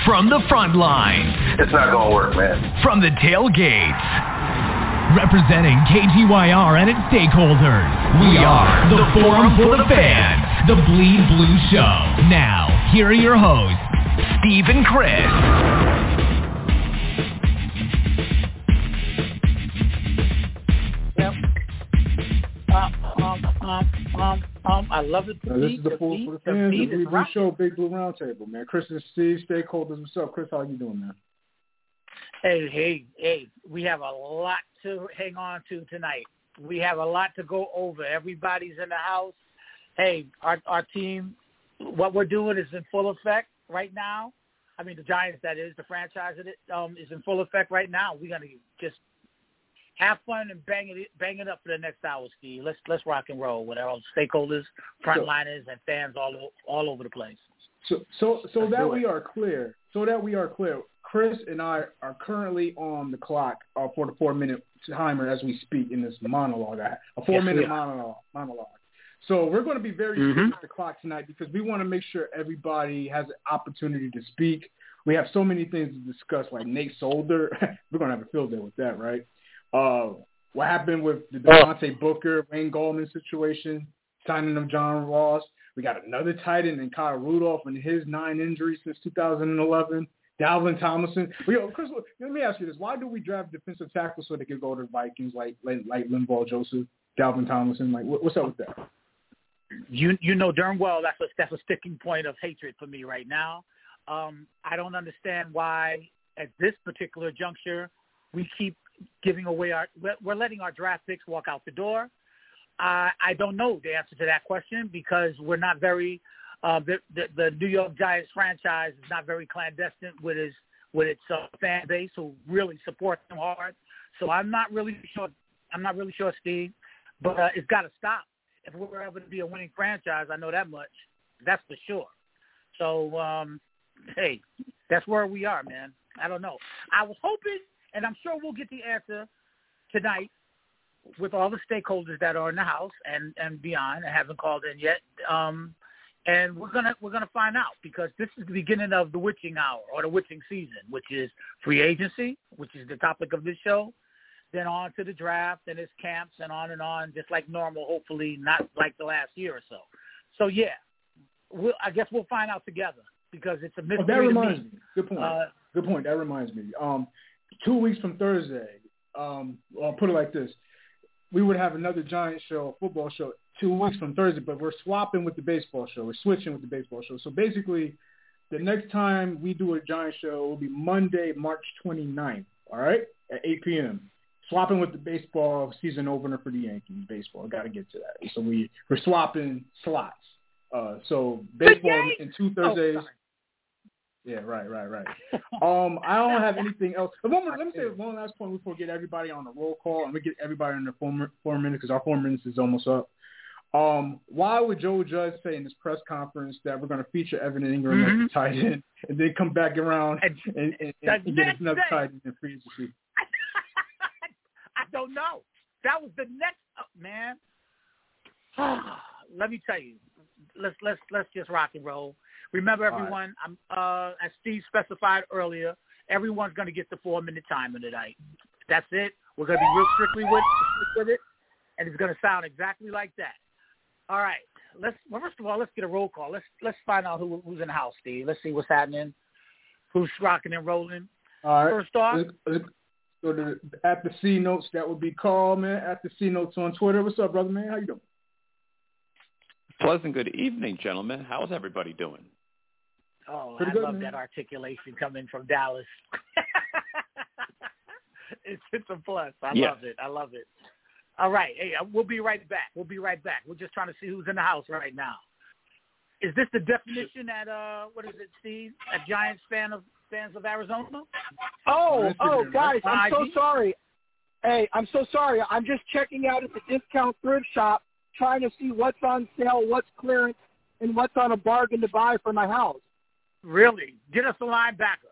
From the front lines. It's not going to work, man. From the tailgates. Representing KGYR and its stakeholders, we are the Forum for the Fans, the Bleed Blue Show. Now, here are your hosts, Steve and Chris. I love it. This is the Forum for the Fans, the Bleed Blue Show, Big Blue Roundtable, man. Chris and Steve, stakeholders. What's up, Chris? How you doing, man? Hey, we have a lot to hang on to tonight. We have a lot to go over. Everybody's in the house. Hey, our team, what we're doing is in full effect right now. I mean, the Giants, that is, the franchise is in full effect right now. We're going to just have fun and bang it up for the next hour, Steve. Let's rock and roll with our stakeholders, frontliners, and fans all over the place. So that we are clear, Chris and I are currently on the clock for the 4-minute timer as we speak in this monologue. A 4-minute monologue. So we're going to be very strict with the clock tonight because we want to make sure everybody has an opportunity to speak. We have so many things to discuss, like Nate Solder. We're going to have a field day with that, right? What happened with the Devontae Booker, Wayne Gallman situation, signing of John Ross. We got another tight end in Kyle Rudolph and his 9 injuries since 2011. Dalvin Tomlinson. Chris, let me ask you this. Why do we draft defensive tackles so they could go to Vikings like Linval Joseph, Dalvin Tomlinson? Like, what's up with that? You know darn well that's a sticking point of hatred for me right now. I don't understand why at this particular juncture we keep giving away we're letting our draft picks walk out the door. I don't know the answer to that question because we're not very the New York Giants franchise is not very clandestine with its fan base who really support them hard. So I'm not really sure, Steve, but it's got to stop. If we're ever to be a winning franchise, I know that much. That's for sure. So, hey, that's where we are, man. I don't know. I was hoping, and I'm sure we'll get the answer tonight with all the stakeholders that are in the house and beyond and haven't called in yet. And we're gonna find out because this is the beginning of the witching hour or the witching season, which is free agency, which is the topic of this show. Then on to the draft and its camps and on, just like normal. Hopefully, not like the last year or so. So yeah, I guess we'll find out together because it's a mystery. That reminds me. Good point. That reminds me. 2 weeks from Thursday, I'll put it like this: we would have another Giant show, football show. 2 weeks from Thursday, but we're swapping with the baseball show. We're switching with the baseball show. So basically, the next time we do a Giant show will be Monday, March 29th, all right, at 8 p.m. Swapping with the baseball season opener for the Yankees. Baseball, got to get to that. So we're swapping slots. So baseball in 2 Thursdays. Yeah, right. I don't have anything else. Let me say one last point before we get everybody on the roll call and we get everybody in the 4 minutes because our 4 minutes is almost up. Why would Joe Judge say in this press conference that we're going to feature Evan Ingram as the tight end and then come back around and get another tight end in free agency? I don't know. That was the next man. Let me tell you. Let's just rock and roll. Remember, everyone. Right. As Steve specified earlier, everyone's going to get the 4-minute timer tonight. That's it. We're going to be real strictly with it, and it's going to sound exactly like that. All right. First of all, let's get a roll call. Let's find out who's in the house, Steve. Let's see what's happening. Who's rocking and rolling? All right. First off, let's go to at the C Notes. That would be Carl, man. At the C Notes on Twitter. What's up, brother, man? How you doing? Pleasant good evening, gentlemen. How's everybody doing? Oh, Pretty I good, love man. that articulation coming from Dallas. It's a plus. I love it. All right. Hey, we'll be right back. We're just trying to see who's in the house right now. Is this the definition at what is it, Steve? At Giants fans of Arizona? Oh, guys, I'm so sorry. Hey, I'm so sorry. I'm just checking out at the discount thrift shop, trying to see what's on sale, what's clearance, and what's on a bargain to buy for my house. Really? Get us a linebacker.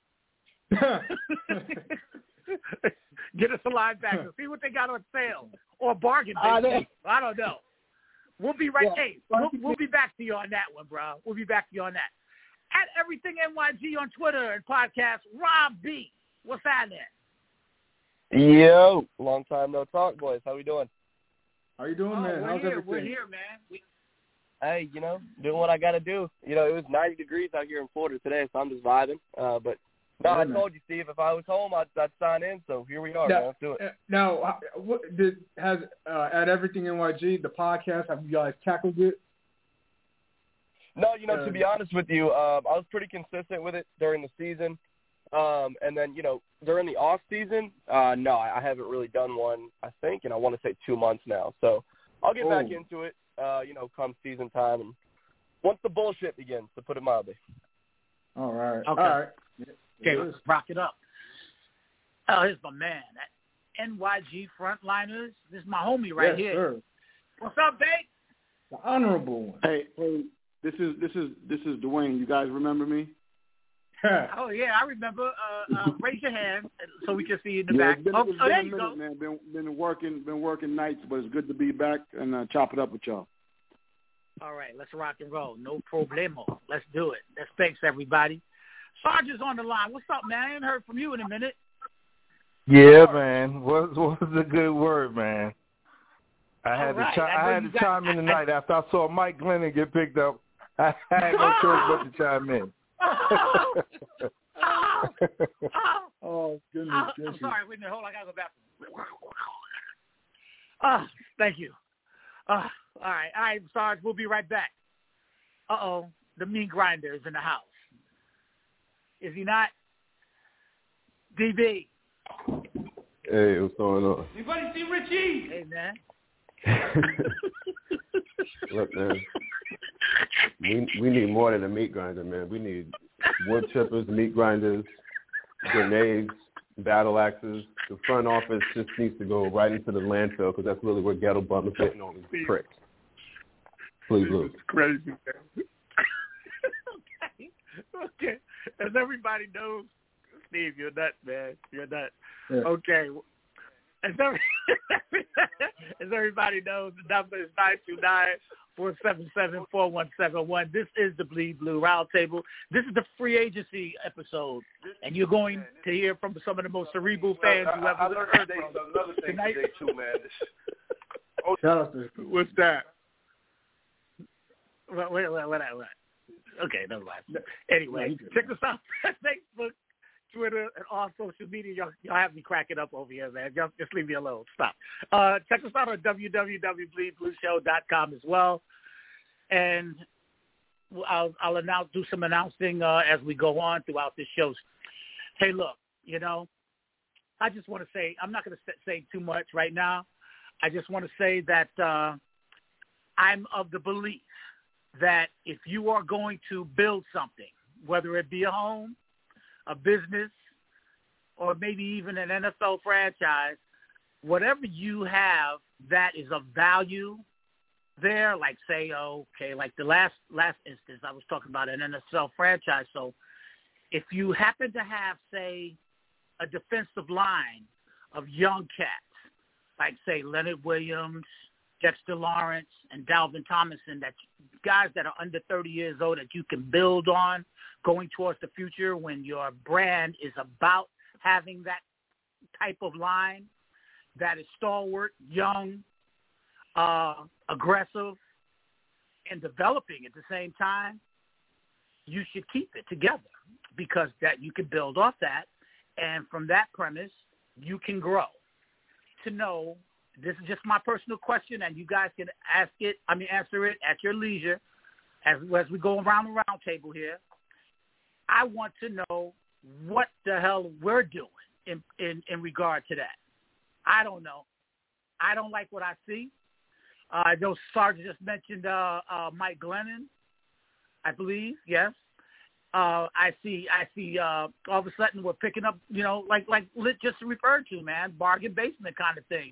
Get us a linebacker. See what they got on sale or bargain. I don't know. We'll be right. Yeah, we'll be back to you on that one, bro. We'll be back to you on that. At Everything NYG on Twitter and podcast, Rob B. What's happening? Yo, long time no talk, boys. How we doing? How you doing, man? How's everything? We're here, man. Hey, doing what I got to do. It was 90 degrees out here in Florida today, so I'm just vibing. But no, I told you, Steve, if I was home, I'd sign in. So here we are, man. Let's do it. Now, has At Everything NYG, the podcast, have you guys tackled it? No, to be honest with you, I was pretty consistent with it during the season. And then, during the off season, no, I haven't really done one, I think, and I want to say 2 months now. So I'll get back into it, come season time and once the bullshit begins, to put it mildly. All right. Okay. All right. Okay, let's rock it up. Oh, here's my man. NYG Frontliners. This is my homie right here. Sir. What's up, babe? The honorable one. Hey, this is Dwayne. You guys remember me? Oh yeah, I remember. Raise your hand so we can see you in the back. It's been there a you minute, go. man. Been working nights, but it's good to be back and chop it up with y'all. All right, let's rock and roll. No problemo. Let's do it. Thanks, everybody. Sarge is on the line. What's up, man? I ain't heard from you in a minute. Yeah, man. What's a good word, man? I had to chime in tonight after I saw Mike Glennon get picked up. I had no choice but to chime in. Oh, goodness. I'm sorry. Wait a minute. Hold on. I got to go back. Thank you. All right, Sarge. We'll be right back. The meat grinder is in the house. Is he not? DB. Hey, what's going on? Anybody see Richie? Hey, man. Look, man. We need more than a meat grinder, man. We need wood chippers, meat grinders, grenades, battle axes. The front office just needs to go right into the landfill because that's really where ghetto bum is getting on these pricks. Please, Luke. Crazy, man. Okay. As everybody knows, Steve, you're nuts, man. You're nuts. Yeah. Okay. As everybody knows, the number is 929-477-4171. This is the Bleed Blue Roundtable. This is the free agency episode, and you're going to hear from some of the most cerebral fans you ever heard from. Another thing Tonight. today, too, man. Shout out to What's that? What? Okay, never mind. Anyway, check us out on Facebook, Twitter, and all social media. Y'all have me cracking up over here, man. Just leave me alone. Stop. Check us out on www.bleedblueshow.com as well. And I'll do some announcing as we go on throughout this show. Hey, look, I just want to say, I'm not going to say too much right now. I just want to say that I'm of the belief that if you are going to build something, whether it be a home, a business, or maybe even an NFL franchise, whatever you have that is of value there, like say, like the last instance, I was talking about an NFL franchise. So if you happen to have, say, a defensive line of young cats, like say Leonard Williams, Dexter Lawrence, and Dalvin Tomlinson, that guys that are under 30 years old that you can build on going towards the future when your brand is about having that type of line that is stalwart, young, aggressive, and developing at the same time, you should keep it together because that you can build off that, and from that premise, you can grow. To know, this is just my personal question, and you guys can answer it at your leisure as we go around the round table here. I want to know what the hell we're doing in regard to that. I don't know. I don't like what I see. I know Sarge just mentioned Mike Glennon, I believe, yes. I see. All of a sudden we're picking up, like Lit just referred to, man, bargain basement kind of things,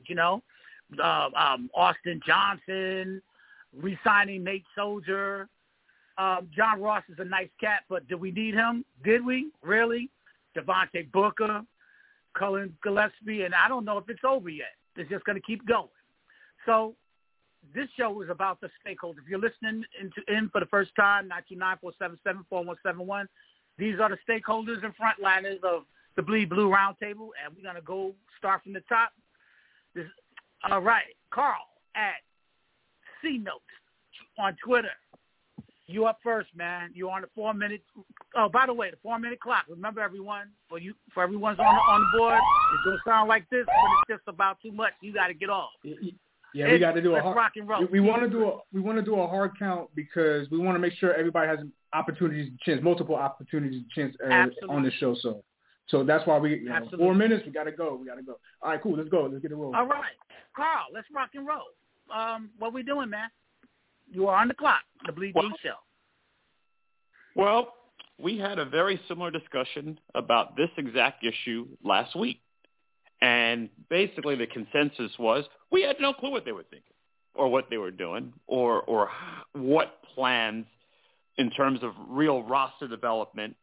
Austin Johnson, re-signing Nate Soldier. John Ross is a nice cat, but did we need him? Did we? Really? Devontae Booker, Cullen Gillespie, and I don't know if it's over yet. It's just going to keep going. So this show is about the stakeholders. If you're listening in for the first time, 929-477-4171, these are the stakeholders and frontliners of the Bleed Blue Roundtable, and we're going to go start from the top. All right, Carl at C-Notes on Twitter. You up first, man. You're on the 4-minute. Oh, by the way, the 4-minute clock. Remember, everyone, for everyone's on the board, it's gonna sound like this, but it's just about too much. You got to get off. Yeah, we got to do a hard. Rock and roll. We want to do a hard count because we want to make sure everybody has multiple opportunities to chance on the show. So that's why we 4 minutes. We got to go. All right, cool. Let's go. Let's get it rolling. All right, Carl. Let's rock and roll. What we doing, man? You are on the clock, the Bleed Blue Show. Well, we had a very similar discussion about this exact issue last week. And basically the consensus was we had no clue what they were thinking or what they were doing or what plans in terms of real roster development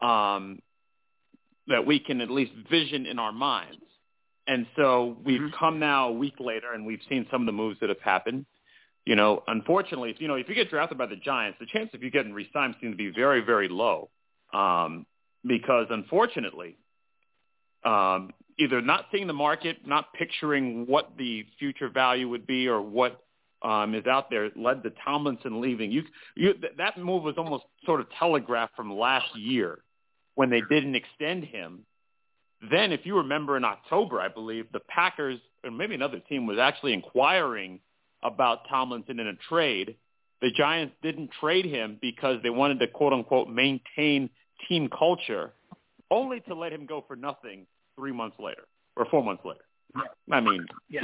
that we can at least vision in our minds. And so we've come now a week later and we've seen some of the moves that have happened. You know, unfortunately, if you get drafted by the Giants, the chance of you getting re-signed seems to be very, very low because, unfortunately, either not seeing the market, not picturing what the future value would be or what is out there led to Tomlinson leaving. That move was almost sort of telegraphed from last year when they didn't extend him. Then, if you remember in October, I believe, the Packers, or maybe another team, was actually inquiring about Tomlinson in a trade. The Giants didn't trade him because they wanted to, quote-unquote, maintain team culture, only to let him go for nothing 3 months later or 4 months later. I mean, yes.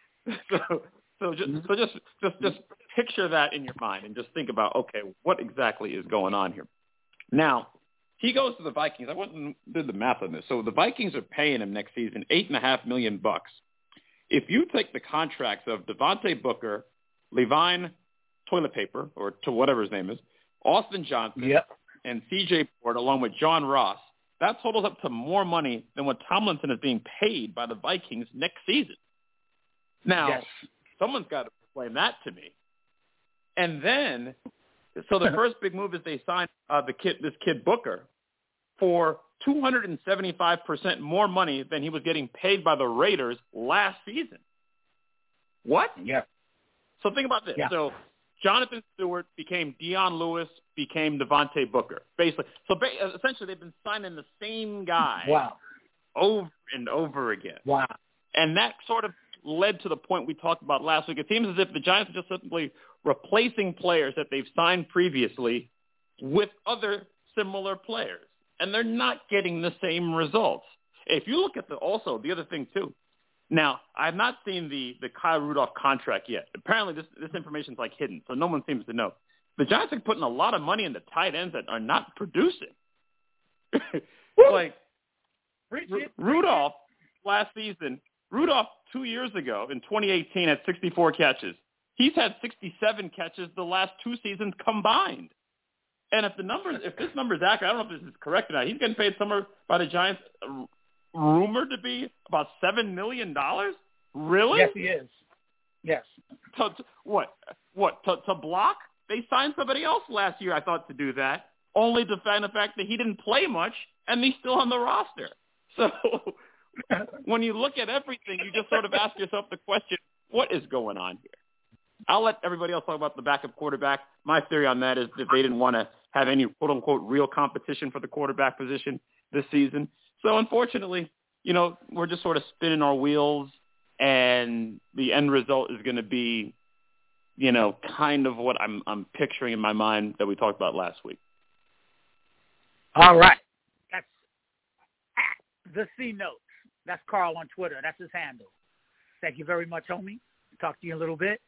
so just picture that in your mind and just think about, okay, what exactly is going on here? Now, he goes to the Vikings. I went and did the math on this. So the Vikings are paying him next season $8.5 million. If you take the contracts of Devontae Booker, Levine Toilet Paper, or to whatever his name is, Austin Johnson, and C.J. Ford, along with John Ross, that totals up to more money than what Tomlinson is being paid by the Vikings next season. Now, someone's got to explain that to me. And then, so the first big move is they signed this kid Booker for 275% more money than he was getting paid by the Raiders last season. What? Yeah. So think about this. Yeah. So Jonathan Stewart became Dion Lewis, became Devontae Booker, basically. So essentially they've been signing the same guy over and over again. Wow. And that sort of led to the point we talked about last week. It seems as if the Giants are just simply replacing players that they've signed previously with other similar players. And they're not getting the same results. If you look at the other thing too. Now, I've not seen the Kyle Rudolph contract yet. Apparently, this information is like hidden, so no one seems to know. The Giants are putting a lot of money into tight ends that are not producing. Like Rudolph last season. Rudolph 2 years ago in 2018 had 64 catches. He's had 67 catches the last 2 seasons combined. And if this number is accurate, I don't know if this is correct or not. He's getting paid somewhere by the Giants, rumored to be about $7 million. Really? Yes, he is. Yes. To block? They signed somebody else last year, I thought, to do that, only to find the fact that he didn't play much and he's still on the roster. So when you look at everything, you just sort of ask yourself the question, what is going on here? I'll let everybody else talk about the backup quarterback. My theory on that is that they didn't want to have any quote-unquote real competition for the quarterback position this season. So unfortunately, we're just sort of spinning our wheels, and the end result is going to be, kind of what I'm picturing in my mind that we talked about last week. All right. That's at the C-Notes. That's Carl on Twitter. That's his handle. Thank you very much, homie. Talk to you in a little bit.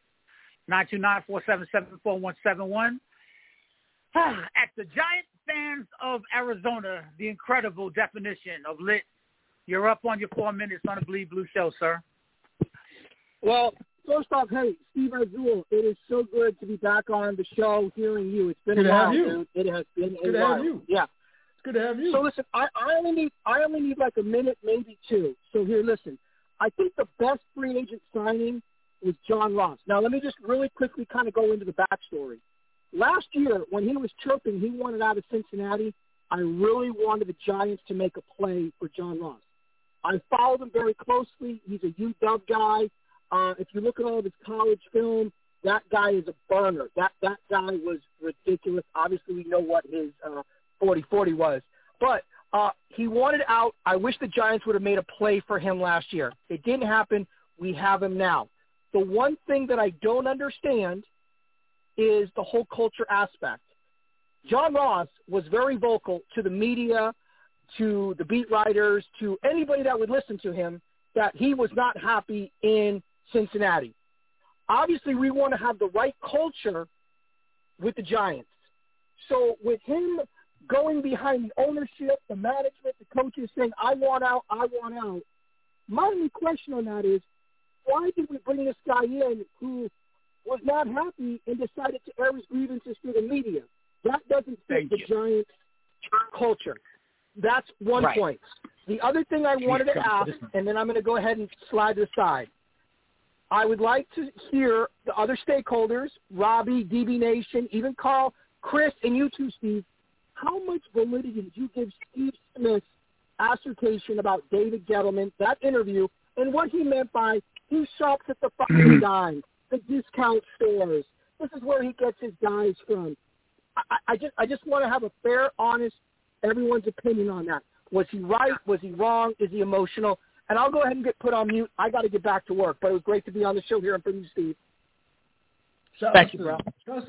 929-477-4171. At the Giant fans of Arizona, the incredible definition of lit. You're up on your 4 minutes on the Bleed Blue Show, sir. Well, first off, hey, Steve Azul, it is so good to be back on the show hearing you. It's been a while, dude. It has been a while. Good to have you. Yeah. It's good to have you. So listen, I only need like a minute, maybe two. So here, listen. I think the best free agent signing was John Ross. Now, let me just really quickly kind of go into the backstory. Last year, when he was chirping, he wanted out of Cincinnati. I really wanted the Giants to make a play for John Ross. I followed him very closely. He's a UW guy. If you look at all of his college film, that guy is a burner. That guy was ridiculous. Obviously, we know what his 40-40 was. But he wanted out. I wish the Giants would have made a play for him last year. It didn't happen. We have him now. The one thing that I don't understand is the whole culture aspect. John Ross was very vocal to the media, to the beat writers, to anybody that would listen to him, that he was not happy in Cincinnati. Obviously, we want to have the right culture with the Giants. So with him going behind the ownership, the management, the coaches saying, I want out, my only question on that is, why did we bring this guy in who was not happy and decided to air his grievances to the media? That doesn't fit the Giants culture. That's one point. The other thing I wanted to ask, and then I'm going to go ahead and slide this aside. I would like to hear the other stakeholders, Robbie, DB Nation, even Carl, Chris, and you too, Steve. How much validity did you give Steve Smith's assertion about David Gettleman, that interview, and what he meant by he shops at the fucking dime, the discount stores. This is where he gets his guys from. I just want to have a fair, honest, everyone's opinion on that. Was he right? Was he wrong? Is he emotional? And I'll go ahead and get put on mute. I got to get back to work, but it was great to be on the show here and from you, Steve. Thank you, bro. That's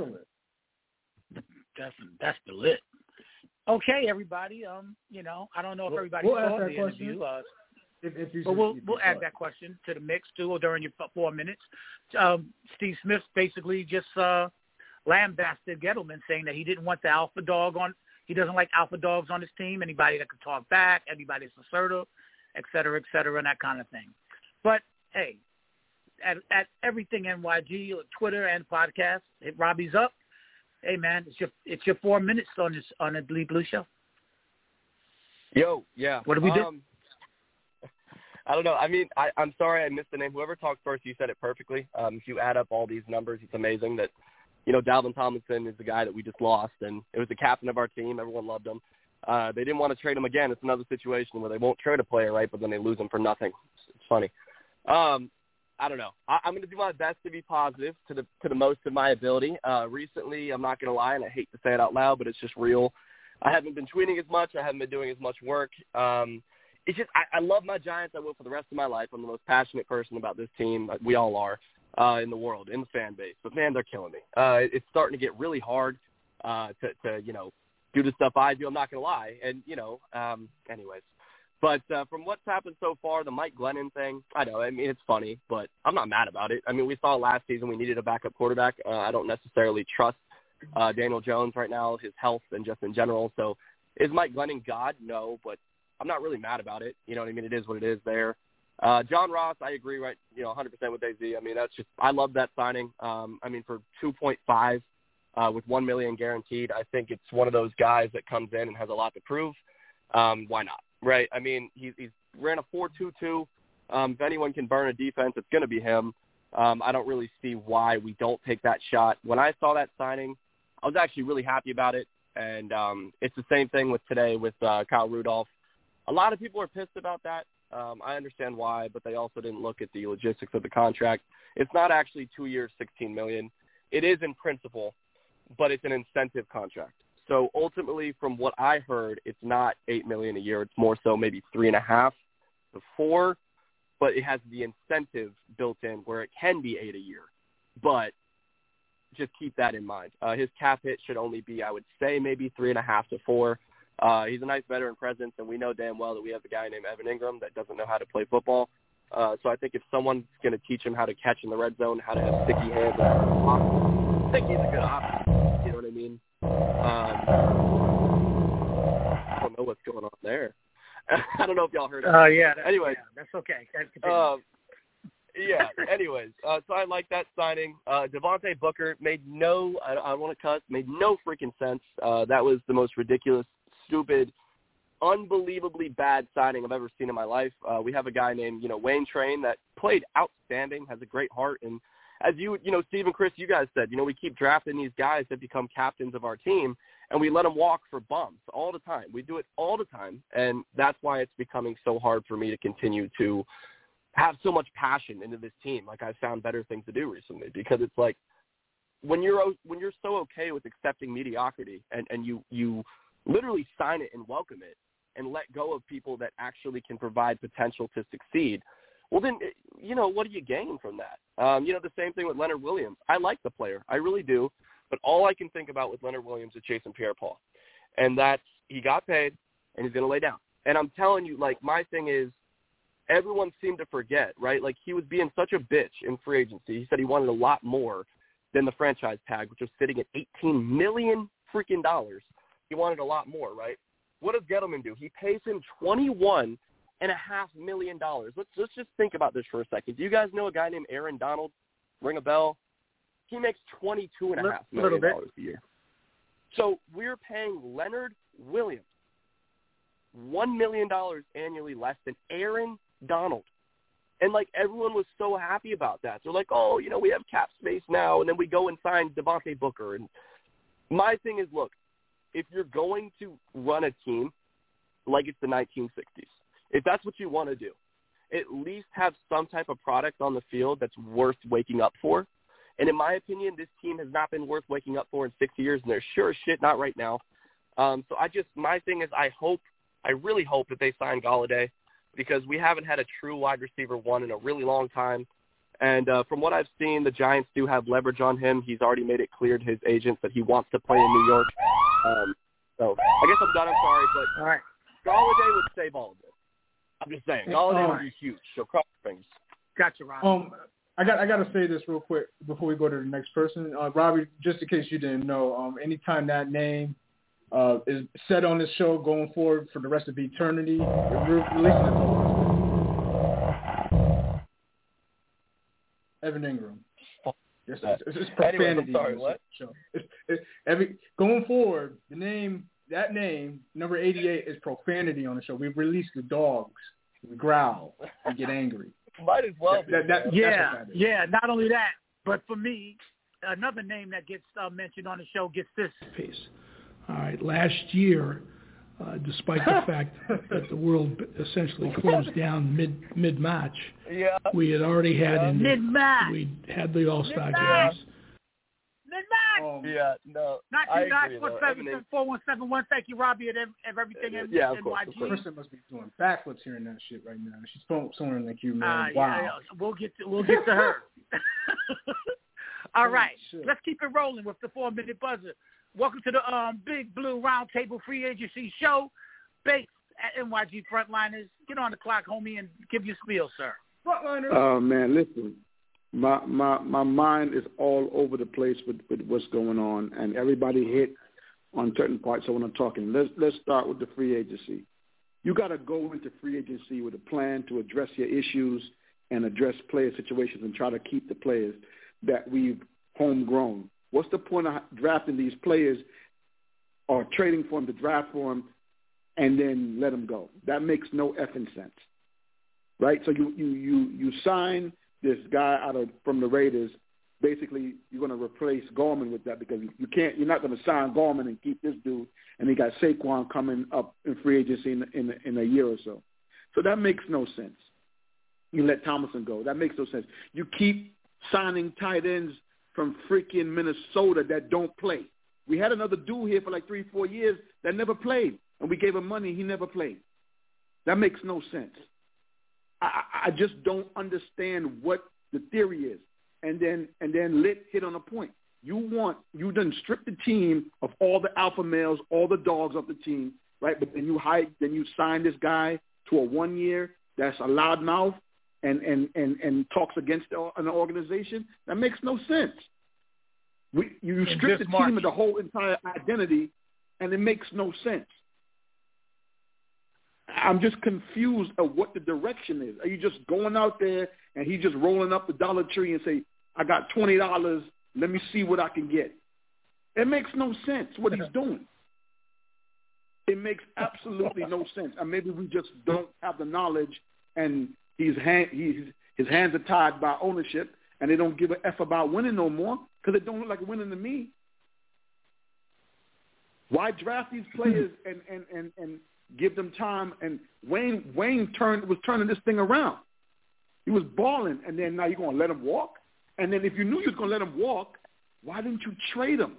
the lit. Okay, everybody. I don't know if everybody saw the interview. But we'll add that question to the mix too during your 4 minutes. Steve Smith basically just lambasted Gettleman, saying that he didn't want the alpha dog on. He doesn't like alpha dogs on his team. Anybody that can talk back, anybody that's assertive, et cetera, and that kind of thing. But hey, at everything NYG, Twitter and podcast, if Robbie's up, hey man, it's your 4 minutes on the Bleed Blue Show. Yo, yeah. What do we do? I don't know. I mean, I'm sorry I missed the name. Whoever talked first, you said it perfectly. If you add up all these numbers, it's amazing that, Dalvin Tomlinson is the guy that we just lost, and it was the captain of our team. Everyone loved him. They didn't want to trade him again. It's another situation where they won't trade a player, right, but then they lose him for nothing. It's funny. I don't know. I'm going to do my best to be positive to the most of my ability. Recently, I'm not going to lie, and I hate to say it out loud, but it's just real. I haven't been tweeting as much. I haven't been doing as much work. It's just I love my Giants. I will for the rest of my life. I'm the most passionate person about this team. We all are in the world, in the fan base. But, man, they're killing me. It's starting to get really hard to do the stuff I do. I'm not going to lie. And, anyways. But from what's happened so far, the Mike Glennon thing, I know. I mean, it's funny, but I'm not mad about it. I mean, we saw last season we needed a backup quarterback. I don't necessarily trust Daniel Jones right now, his health and just in general. So is Mike Glennon God? No, but I'm not really mad about it. You know what I mean? It is what it is there. John Ross, I agree, right? 100% with AZ. I mean, that's just – I love that signing. I mean, for 2.5 with $1 million guaranteed, I think it's one of those guys that comes in and has a lot to prove. Why not? Right? I mean, he's ran a 4.22. If anyone can burn a defense, it's going to be him. I don't really see why we don't take that shot. When I saw that signing, I was actually really happy about it. And it's the same thing with today with Kyle Rudolph. A lot of people are pissed about that. I understand why, but they also didn't look at the logistics of the contract. It's not actually 2 years, $16 million. It is in principle, but it's an incentive contract. So ultimately, from what I heard, it's not $8 million a year. It's more so maybe 3.5 to 4, but it has the incentive built in where it can be 8 a year. But just keep that in mind. His cap hit should only be, I would say, maybe 3.5 to 4. He's a nice veteran presence, and we know damn well that we have a guy named Evan Ingram that doesn't know how to play football. So I think if someone's going to teach him how to catch in the red zone, how to have sticky hands, I think he's a good option. You know what I mean? I don't know what's going on there. I don't know if y'all heard it. Yeah. Anyways. Yeah, that's okay. Yeah, anyways. So I like that signing. Devontae Booker made no freaking sense. That was the most ridiculous, stupid, unbelievably bad signing I've ever seen in my life. We have a guy named, Wayne Train that played outstanding, has a great heart, and as Steve and Chris, you guys said, we keep drafting these guys that become captains of our team, and we let them walk for bumps all the time. We do it all the time, and that's why it's becoming so hard for me to continue to have so much passion into this team. Like, I've found better things to do recently, because it's like when you're so okay with accepting mediocrity and you literally sign it and welcome it and let go of people that actually can provide potential to succeed, well, then, what do you gain from that? The same thing with Leonard Williams. I like the player. I really do. But all I can think about with Leonard Williams is Jason Pierre-Paul. And that's, he got paid, and he's going to lay down. And I'm telling you, like, my thing is, everyone seemed to forget, right? Like, he was being such a bitch in free agency. He said he wanted a lot more than the franchise tag, which was sitting at $18 million freaking dollars. He wanted a lot more, right? What does Gettleman do? He pays him $21.5 million. Let's just think about this for a second. Do you guys know a guy named Aaron Donald? Ring a bell? He makes $22.5 million a year. So we're paying Leonard Williams $1 million annually less than Aaron Donald. And, like, everyone was so happy about that. They're like, oh, we have cap space now, and then we go and sign Devontae Booker. And my thing is, look, if you're going to run a team like it's the 1960s, if that's what you want to do, at least have some type of product on the field that's worth waking up for. And in my opinion, this team has not been worth waking up for in 6 years, and they're sure as shit not right now. So my thing is, I really hope that they sign Golladay, because we haven't had a true wide receiver one in a really long time. And from what I've seen, the Giants do have leverage on him. He's already made it clear to his agents that he wants to play in New York. So I guess I'm done. I'm sorry, but all right. Golladay would save all of this. I'm just saying, Golladay would be huge. So cross your fingers. Gotcha, Rob. I got to say this real quick before we go to the next person. Robbie, just in case you didn't know, anytime that name is said on this show going forward for the rest of eternity, Evan Ingram. It's profanity. Anyway, I'm sorry, what? Going forward, that name, number 88, is profanity on the show. We release the dogs. We growl. We get angry. Might as well be. Yeah. Not only that, but for me, another name that gets mentioned on the show gets this piece. All right. Last year, despite the fact that the world essentially closed down mid-March, we had already had we had the All-Star games. Mid-March. Not you guys. 4171. Thank you, Robbie, and everything. Of NYG. course. Kristen must be doing backflips hearing that shit right now. She's somewhere in the queue, man. Wow. Yeah. We'll get to her. All right. Let's keep it rolling with the 4-minute buzzer. Welcome to the Big Blue Roundtable Free Agency Show, based at NYG Frontliners. Get on the clock, homie, and give your spiel, sir. Frontliners. Oh man, listen. My mind is all over the place with what's going on, and everybody hit on certain parts. So when I'm talking, let's start with the free agency. You got to go into free agency with a plan to address your issues and address player situations and try to keep the players that we've homegrown. What's the point of drafting these players or trading for them to draft for them and then let them go? That makes no effing sense, right? So you sign this guy from the Raiders. Basically, you're going to replace Gorman with that, because you're not going to sign Gorman and keep this dude, and you got Saquon coming up in free agency in a year or so. So that makes no sense. You let Thomason go. That makes no sense. You keep signing tight ends from freaking Minnesota that don't play. We had another dude here for like 3-4 years that never played, and we gave him money. He never played. That makes no sense. I just don't understand what the theory is. And then Lit hit on a point. You done stripped the team of all the alpha males, all the dogs of the team, right? But then you sign this guy to a 1 year that's a loudmouth and talks against an organization. That makes no sense. You strip the team of the whole entire identity, and it makes no sense. I'm just confused of what the direction is. Are you just going out there and he's just rolling up the Dollar Tree and say, I got $20, let me see what I can get? It makes no sense what he's doing. It makes absolutely no sense. And maybe we just don't have the knowledge, and his hands are tied by ownership, and they don't give a F about winning no more because it don't look like winning to me. Why draft these players and give them time? And Wayne was turning this thing around. He was balling, and then now you're going to let him walk? And then if you knew you was going to let him walk, why didn't you trade him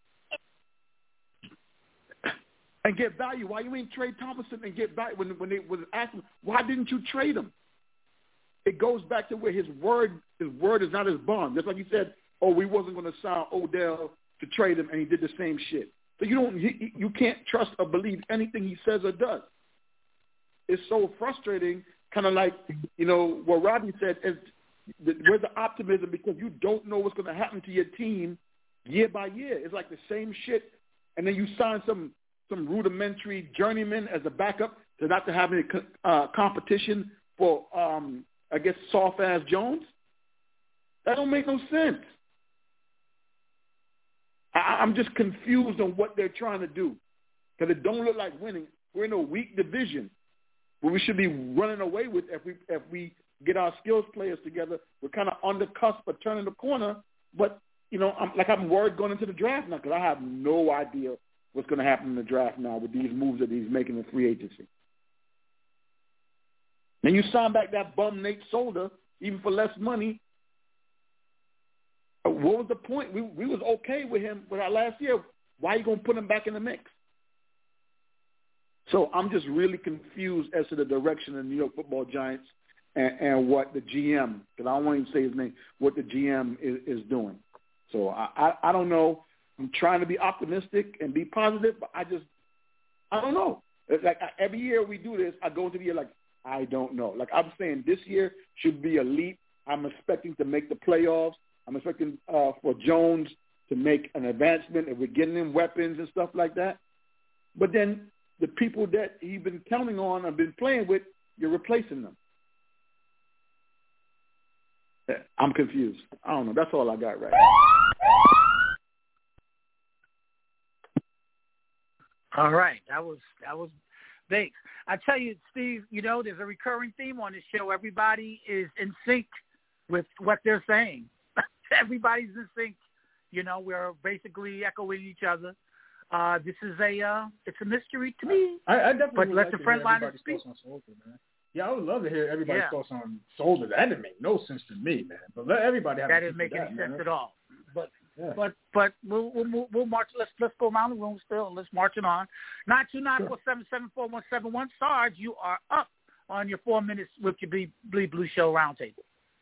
and get value? Why you ain't trade Thomason and get value when they was asking, why didn't you trade him? It goes back to where his word is not his bond. Just like he said, we wasn't going to sign Odell to trade him, and he did the same shit. So you can't trust or believe anything he says or does. It's so frustrating, kind of like, what Rodney said is, where's the optimism? Because you don't know what's going to happen to your team year by year. It's like the same shit, and then you sign some rudimentary journeyman as a backup to not to have any competition for, I guess, soft-ass Jones. That don't make no sense. I'm just confused on what they're trying to do because it don't look like winning. We're in a weak division where we should be running away with if we get our skills players together. We're kind of on the cusp of turning the corner, but I'm worried going into the draft now because I have no idea what's going to happen in the draft now with these moves that he's making in free agency. Then you sign back that bum Nate Solder even for less money. What was the point? We was okay with him with our last year. Why are you going to put him back in the mix? So I'm just really confused as to the direction of the New York Football Giants and what the GM, because I don't want to say his name, what the GM is doing. So I don't know. I'm trying to be optimistic and be positive, but I don't know. It's like every year we do this, I go into the year like, I don't know. Like I'm saying, this year should be a leap. I'm expecting to make the playoffs. I'm expecting for Jones to make an advancement, and we're getting him weapons and stuff like that. But then the people that he's been counting on and been playing with, you're replacing them. I'm confused. I don't know. That's all I got right now. All right. That was thanks. I tell you, Steve, there's a recurring theme on this show. Everybody is in sync with what they're saying. Everybody's in sync. We're basically echoing each other. This is it's a mystery to me. I definitely but would let like the to friend hear line everybody's speak. thoughts on Soldier, man. Yeah, I would love to hear everybody's thoughts on Soldier. That didn't make no sense to me, man. But let everybody have. That didn't make any sense at all. But we'll march. Let's go around the room still. Let's march it on. 929-477-4171. Sarge, you are up on your 4 minutes with your Bleed Blue Show roundtable.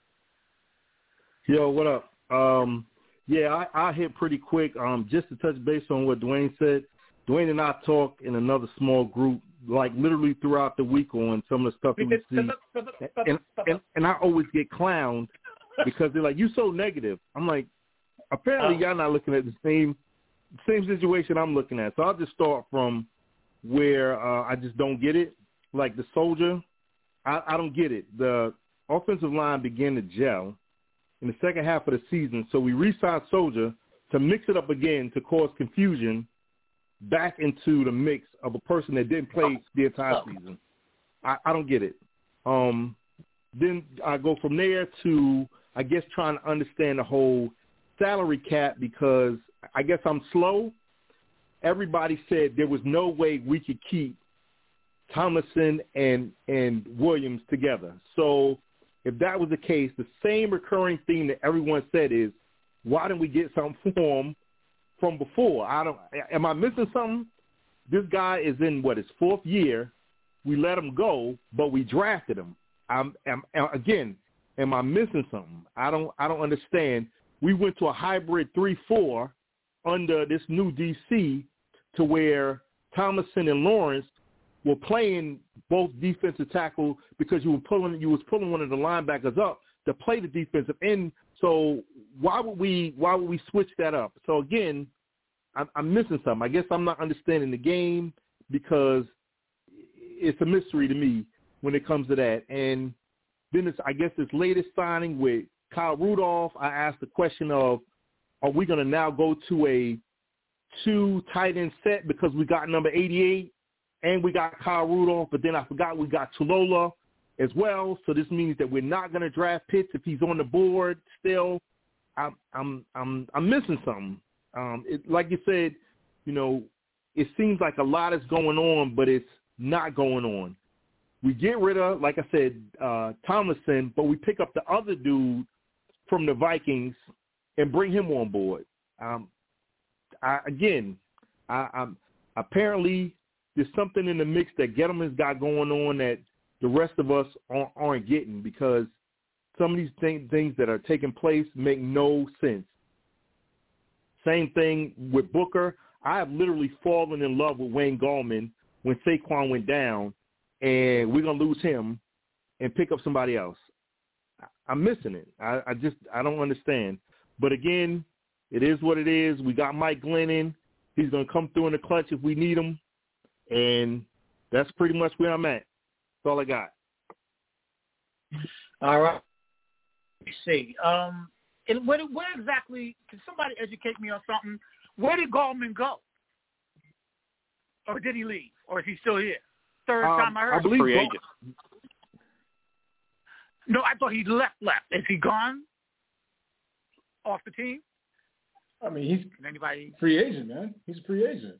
Yo, what up? I hit pretty quick. Just to touch base on what Dwayne said. Dwayne and I talk in another small group, like literally throughout the week on some of the stuff that we see. And I always get clowned because they're like, "You so negative." I'm like, apparently y'all not looking at the same situation I'm looking at. So I'll just start from where I just don't get it. Like the Soldier, I don't get it. The offensive line began to gel in the second half of the season, so we re-signed Soldier to mix it up again to cause confusion back into the mix of a person that didn't play the entire season. I don't get it. Then I go from there to, I guess, trying to understand the whole salary cap because I guess I'm slow. Everybody said there was no way we could keep Thomason and Williams together. So if that was the case, the same recurring theme that everyone said is, why didn't we get some form from before? Am I missing something? This guy is in his fourth year. We let him go, but we drafted him. Again, am I missing something? I don't understand. We went to a hybrid 3-4 under this new DC to where Thomason and Lawrence were playing both defensive tackle because you was pulling one of the linebackers up to play the defensive end. So why would we switch that up? So again, I'm missing something. I guess I'm not understanding the game because it's a mystery to me when it comes to that. And then I guess this latest signing with Kyle Rudolph, I asked the question of, are we going to now go to a 2 tight end set because we got number 88 and we got Kyle Rudolph, but then I forgot we got Tulola. as well. So this means that we're not going to draft Pitts if he's on the board still. I'm missing something. Like you said, it seems like a lot is going on, but it's not going on. We get rid of, like I said, Tomlinson, but we pick up the other dude from the Vikings and bring him on board. Apparently there's something in the mix that Gettleman's got going on that the rest of us aren't getting, because some of these things that are taking place make no sense. Same thing with Booker. I have literally fallen in love with Wayne Gallman when Saquon went down, and we're going to lose him and pick up somebody else. I'm missing it. I don't understand. But again, it is what it is. We got Mike Glennon. He's going to come through in the clutch if we need him. And that's pretty much where I'm at. That's all I got. All right. Let me see. And where exactly, can somebody educate me on something? Where did Gallman go? Or did he leave? Or is he still here? Third time I heard. I believe free agent. No, I thought he left. Is he gone off the team? I mean, he's anybody free agent, man. He's a free agent.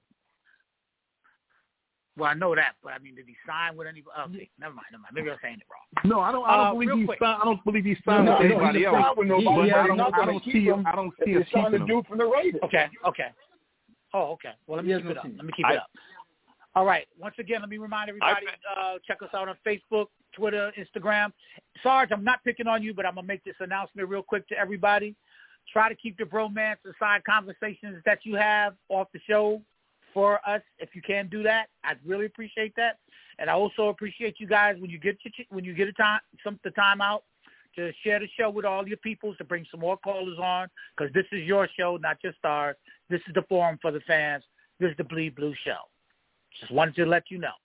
Well, I know that, but I mean, did he sign with anybody? Okay, never mind. Maybe I'm saying it wrong. No, I don't believe he signed. I don't believe he signed with anybody else. I don't see a dude from the Raiders. Okay. Oh, okay. Well, let me keep it up. All right. Once again, let me remind everybody, check us out on Facebook, Twitter, Instagram. Sarge, I'm not picking on you, but I'm going to make this announcement real quick to everybody. Try to keep the bromance and side conversations that you have off the show for us. If you can do that, I'd really appreciate that. And I also appreciate you guys when you get the time out to share the show with all your peoples, to bring some more callers on, because this is your show, not just ours. This is the forum for the fans. This is the Bleed Blue Show. Just wanted to let you know.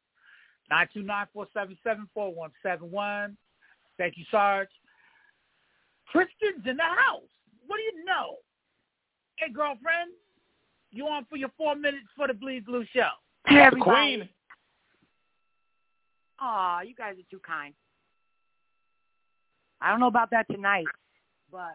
929-477-4171. Thank you, Sarge. Kristen's in the house. What do you know? Hey, girlfriend, you on for your 4 minutes for the Bleed Blue Show? Hey, everybody. Queen. Aw, you guys are too kind. I don't know about that tonight, but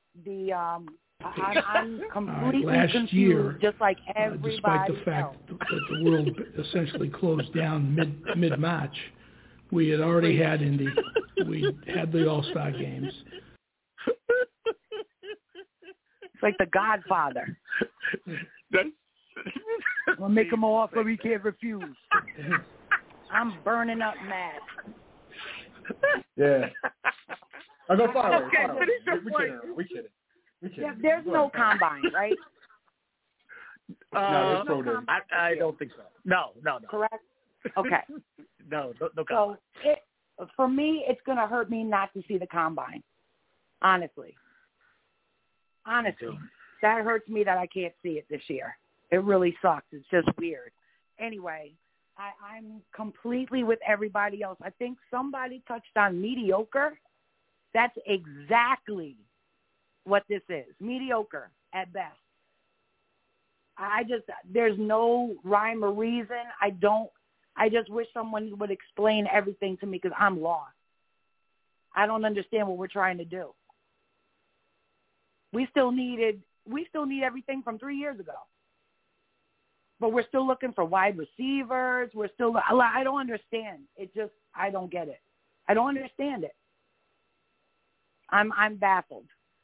I'm completely confused, year, just like everybody despite the fact that the world essentially closed down mid-March, we had already had the All-Star games. It's like The Godfather. We'll make him an offer he can't refuse. I'm burning up mad. Yeah. I'll go far Okay, away. We kidding. Yeah, there's no combine, right? No, it's pro day. I don't think so. No. Correct? Okay. No combine. So for me, it's going to hurt me not to see the combine, honestly. That hurts me that I can't see it this year. It really sucks. It's just weird. Anyway, I'm completely with everybody else. I think somebody touched on mediocre. That's exactly what this is. Mediocre at best. There's no rhyme or reason. I just wish someone would explain everything to me, because I'm lost. I don't understand what we're trying to do. We still need everything from 3 years ago. But we're still looking for wide receivers. I don't understand. I don't get it. I don't understand it. I'm baffled.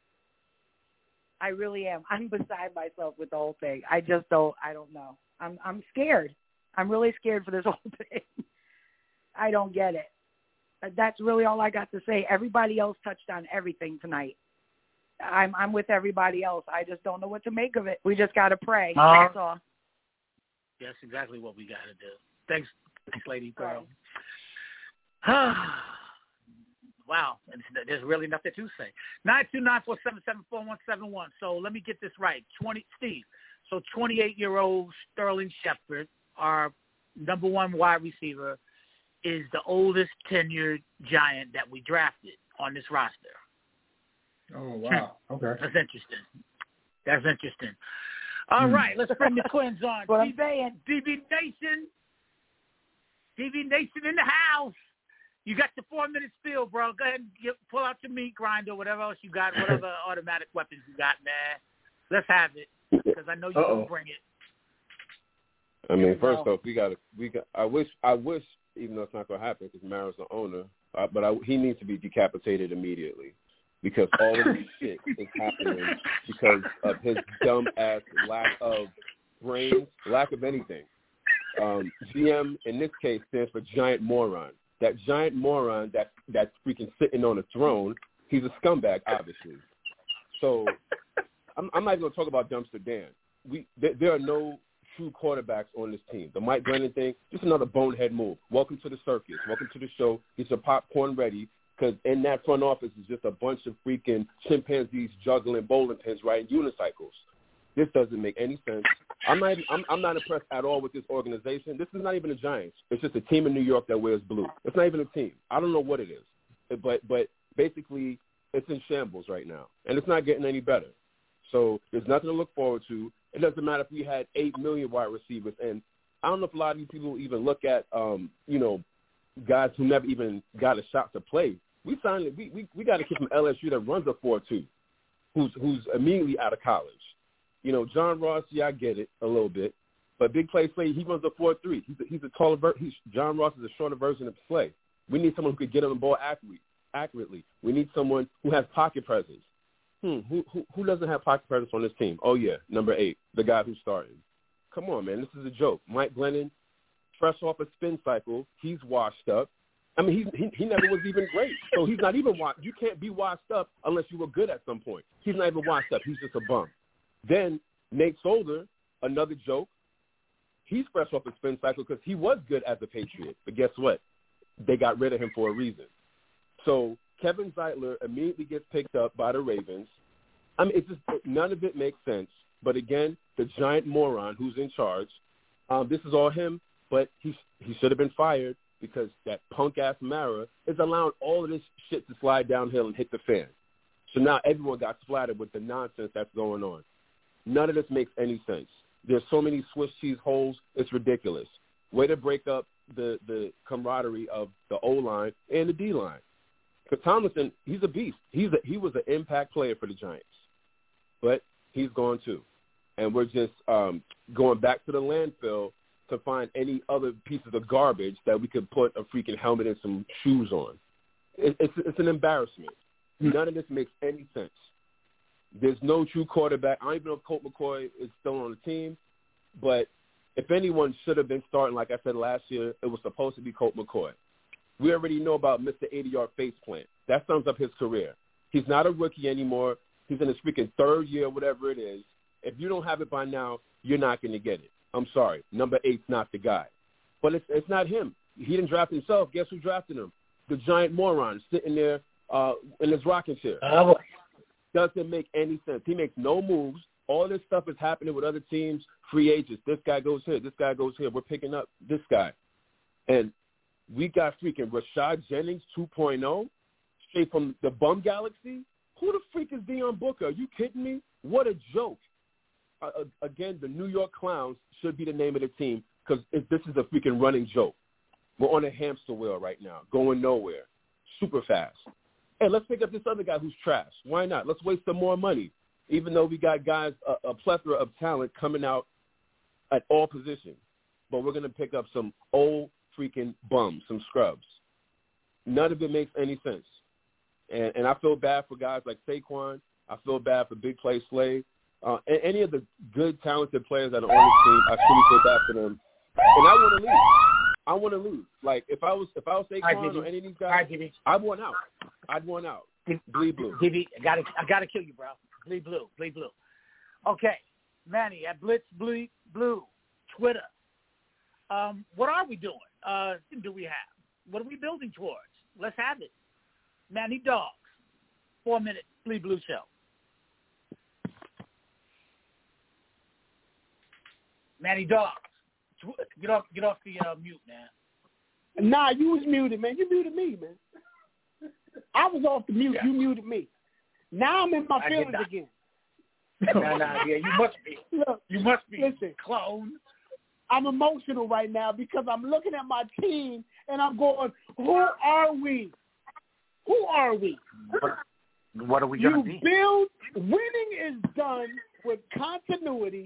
I really am. I'm beside myself with the whole thing. I don't know. I'm scared. I'm really scared for this whole thing. I don't get it. That's really all I got to say. Everybody else touched on everything tonight. I'm with everybody else. I just don't know what to make of it. We just got to pray. That's all. That's exactly what we got to do. Thanks, lady girl. Wow, there's really nothing to say. 929-477-4171. So let me get this right. 28-year-old Sterling Shepard, our number one wide receiver, is the oldest tenured Giant that we drafted on this roster. Oh, wow. Okay. That's interesting. All right, let's bring the Twins on. What I'm saying. DB Nation in the house. You got your 4-minute spiel, bro. Go ahead and pull out your meat grinder, whatever else you got, whatever automatic weapons you got, man. Let's have it, because I know you can bring it. I mean, first off, we got. I wish, even though it's not going to happen because Maro's the owner, he needs to be decapitated immediately, because all of this shit is happening because of his dumb ass lack of brains, lack of anything. GM in this case stands for giant moron. That giant moron that's freaking sitting on a throne, he's a scumbag, obviously. So I'm not even going to talk about Dumpster Dan. There are no true quarterbacks on this team. The Mike Glennon thing, just another bonehead move. Welcome to the circus. Welcome to the show. Get your popcorn ready, because in that front office is just a bunch of freaking chimpanzees juggling bowling pins riding unicycles. This doesn't make any sense. I'm not impressed at all with this organization. This is not even the Giants. It's just a team in New York that wears blue. It's not even a team. I don't know what it is. But basically it's in shambles right now, and it's not getting any better. So there's nothing to look forward to. It doesn't matter if we had 8 million wide receivers. And I don't know if a lot of you people even look at, guys who never even got a shot to play. We got a kid from LSU that runs a 4.2 who's immediately out of college. John Ross, yeah, I get it a little bit. But Big Play Slay, he runs a 4.3. He's a taller John Ross is a shorter version of Slay. We need someone who could get on the ball accurately. We need someone who has pocket presence. Who doesn't have pocket presence on this team? Oh, yeah, number 8, the guy who's starting. Come on, man, this is a joke. Mike Glennon, fresh off a spin cycle, he's washed up. I mean, he never was even great. So he's not even washed. You can't be washed up unless you were good at some point. He's not even washed up. He's just a bum. Then Nate Solder, another joke. He's fresh off a spin cycle because he was good as a Patriot. But guess what? They got rid of him for a reason. So Kevin Zeitler immediately gets picked up by the Ravens. I mean, it's just none of it makes sense. But again, the giant moron who's in charge, this is all him, but he should have been fired because that punk-ass Mara is allowing all of this shit to slide downhill and hit the fan. So now everyone got splattered with the nonsense that's going on. None of this makes any sense. There's so many Swiss cheese holes, it's ridiculous. Way to break up the camaraderie of the O-line and the D-line. Because Tomlinson, he's a beast. He was an impact player for the Giants. But he's gone too. And we're just going back to the landfill to find any other pieces of garbage that we could put a freaking helmet and some shoes on. It's an embarrassment. None of this makes any sense. There's no true quarterback. I don't even know if Colt McCoy is still on the team. But if anyone should have been starting, like I said last year, it was supposed to be Colt McCoy. We already know about Mr. 80-yard face plant. That sums up his career. He's not a rookie anymore. He's in his freaking third year, whatever it is. If you don't have it by now, you're not going to get it. I'm sorry. Number 8's not the guy. But it's not him. He didn't draft himself. Guess who drafted him? The giant moron sitting there in his rocking chair. Doesn't make any sense. He makes no moves. All this stuff is happening with other teams, free agents. This guy goes here. This guy goes here. We're picking up this guy. And we got freaking Rashad Jennings 2.0 straight from the bum galaxy. Who the freak is Deion Booker? Are you kidding me? What a joke. Again, the New York Clowns should be the name of the team because this is a freaking running joke. We're on a hamster wheel right now, going nowhere, super fast. Hey, let's pick up this other guy who's trash. Why not? Let's waste some more money, even though we got guys, a plethora of talent coming out at all positions. But we're going to pick up some old freaking bums, some scrubs. None of it makes any sense. And I feel bad for guys like Saquon. I feel bad for Big Play Slay. And any of the good, talented players that are on this team, I truly feel bad for them. And I want to lose. Like, if I was Saquon or any of these guys, I'd want out. Bleed blue. I gotta kill you, bro. Bleed blue. Okay, Manny at Blitz Bleed Blue, Twitter. What are we doing? Do we have? What are we building towards? Let's have it. Manny Dogs, 4-minute Bleed Blue show. Manny Dogs, get off the mute, man. Nah, you was muted, man. You muted me, man. I was off the mute. Yeah. You muted me. Now I'm in my feelings again. Yeah, you must be. Look, you must be. Listen, clone. I'm emotional right now because I'm looking at my team and I'm going, who are we? Who are we? What are we going to be? Winning is done with continuity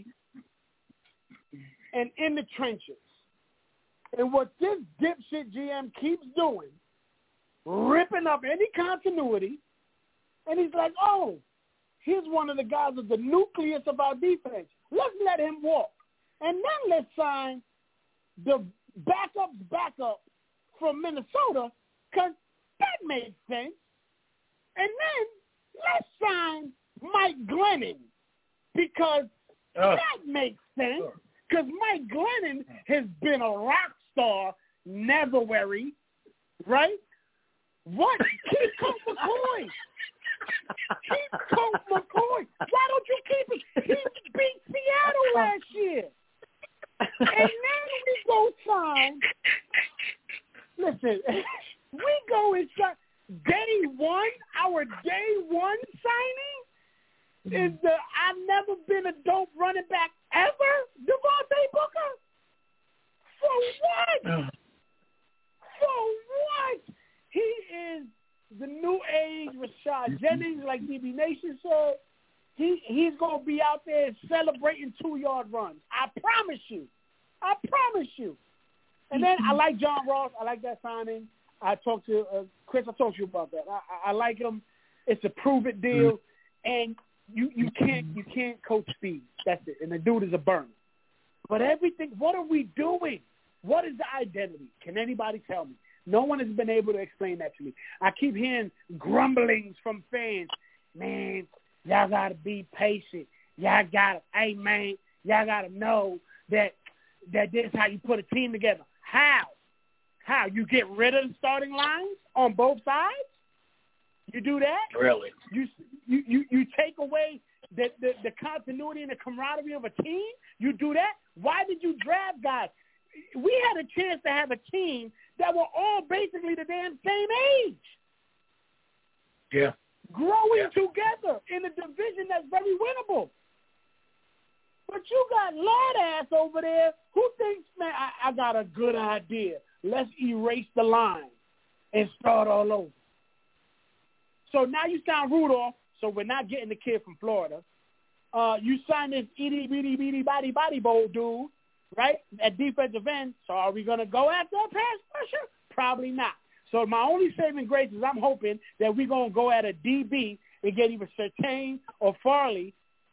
and in the trenches. And what this dipshit GM keeps doing, ripping up any continuity, and he's like, oh, here's one of the guys of the nucleus of our defense. Let's let him walk. And then let's sign the backup from Minnesota, because that makes sense. And then let's sign Mike Glennon, because that makes sense. Because Mike Glennon has been a rock star, never worry, right? What? Keep Colt McCoy. Keep Colt McCoy. Why don't you keep it? He beat Seattle last year. And then we go sign. Listen, we go and sign. Our day one signing is the I've never been a dope running back ever, Devontae Booker. For what? For what? He is the new age Rashad Jennings, like DB Nation said. He's going to be out there celebrating 2-yard runs. I promise you. And then I like John Ross. I like that signing. I talked to Chris. I talked to you about that. I like him. It's a prove-it deal. And you can't coach speed. That's it. And the dude is a burner. But everything, what are we doing? What is the identity? Can anybody tell me? No one has been able to explain that to me. I keep hearing grumblings from fans. Man, y'all got to be patient. Y'all got to, hey, man, y'all got to know that this is how you put a team together. How? You get rid of the starting lines on both sides? You do that? Really? You take away the continuity and the camaraderie of a team? You do that? Why did you draft guys? We had a chance to have a team that were all basically the damn same age. Yeah. Growing together in a division that's very winnable. But you got lord ass over there who thinks, man, I got a good idea. Let's erase the line and start all over. So now you sound Rudolph, so we're not getting the kid from Florida. You signed this itty-bitty bowl dude, right, at defensive end. So are we going to go after a pass rusher? Probably not. So my only saving grace is I'm hoping that we're going to go at a DB and get either Surtain or Farley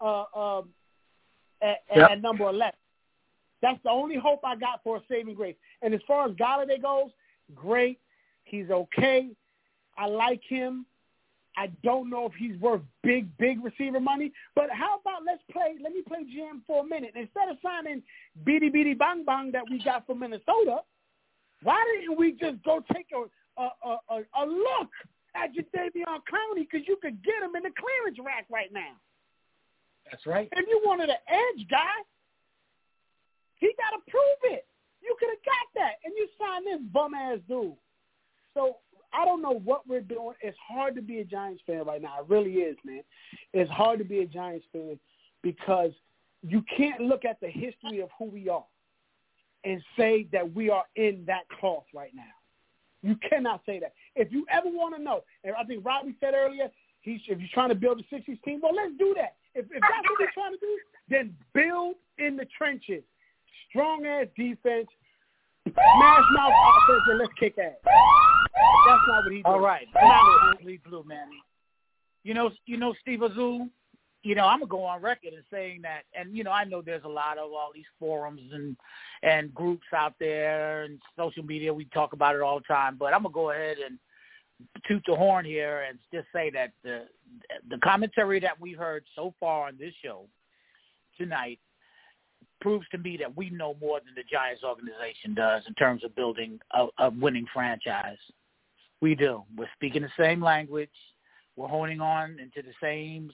at number 11. That's the only hope I got for a saving grace. And as far as Golladay goes, great. He's okay. I like him. I don't know if he's worth big receiver money. But how about let me play GM for a minute. Instead of signing Beady Bang Bang that we got from Minnesota, why didn't we just go take a look at Jadeveon Clowney, because you could get him in the clearance rack right now. That's right. If you wanted an edge guy, he got to prove it. You could have got that, and you signed this bum-ass dude. So I don't know what we're doing. It's hard to be a Giants fan right now. It really is, man. It's hard to be a Giants fan because you can't look at the history of who we are and say that we are in that cloth right now. You cannot say that. If you ever want to know, and I think Robbie said earlier, if you're trying to build a 60s team, well, let's do that. If that's what you're trying to do, then build in the trenches. Strong-ass defense, smash-mouth offense, and let's kick ass. That's not what he did. All right. Bleed blue, man. You know, Steve Azul, I'm going to go on record as saying that, and, I know there's a lot of all these forums and groups out there and social media. We talk about it all the time, but I'm going to go ahead and toot the horn here and just say that the commentary that we've heard so far on this show tonight proves to me that we know more than the Giants organization does in terms of building a winning franchise. We do. We're speaking the same language. We're honing on into the same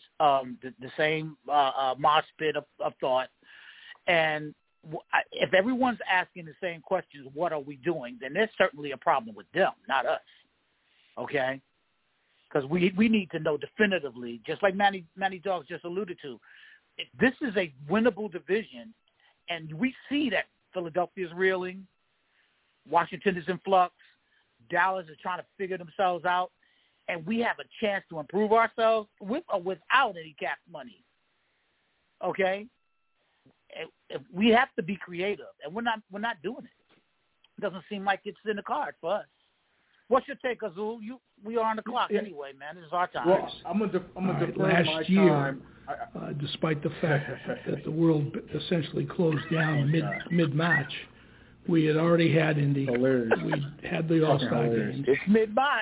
mosh pit of thought. And if everyone's asking the same questions, what are we doing, then there's certainly a problem with them, not us. Okay? Because we need to know definitively, just like Manny Dogs just alluded to, if this is a winnable division, and we see that Philadelphia is reeling, Washington is in flux, Dallas is trying to figure themselves out, and we have a chance to improve ourselves with or without any cap money. Okay? We have to be creative, and we're not doing it. It doesn't seem like it's in the cards for us. What's your take, Azul? We are on the clock anyway, man. This is our time. Well, I'm gonna defer last my year, time. Despite the fact that the world essentially closed down mid-March, we had already had we had the All-Star games. It's mid-March.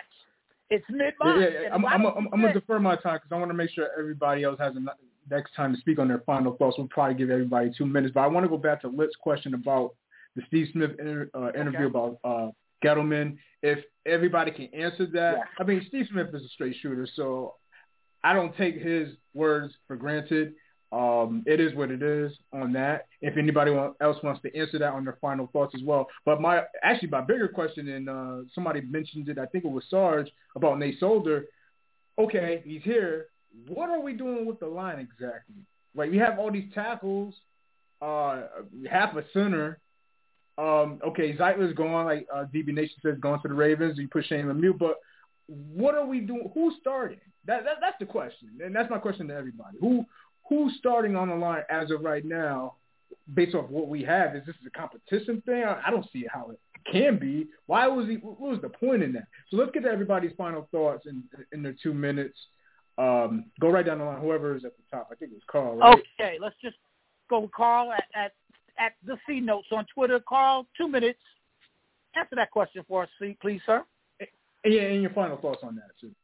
Yeah. I'm gonna defer my time because I want to make sure everybody else has enough next time to speak on their final thoughts. We'll probably give everybody 2 minutes, but I want to go back to Lit's question about the Steve Smith interview about Gettleman. If everybody can answer that, yeah. I mean, Steve Smith is a straight shooter, so I don't take his words for granted. It is what it is on that. If anybody else wants to answer that on their final thoughts as well. But my bigger question, and somebody mentioned it, I think it was Sarge, about Nate Solder. Okay, he's here. What are we doing with the line exactly? Like, we have all these tackles, half a center. Okay, Zeitler's gone, like DB Nation says, going to the Ravens. You put Shane Lemieux, but what are we doing? Who's starting? That's the question, and that's my question to everybody. Who's starting on the line as of right now, based off what we have? Is this a competition thing? I don't see how it can be. What was the point in that? So let's get to everybody's final thoughts in their 2 minutes. Go right down the line. Whoever is at the top, I think it was Carl. Right? Okay, let's just go with Carl at the C Notes on Twitter. Carl, 2 minutes. Answer that question for us, please, sir. Yeah, and your final thoughts on that, too.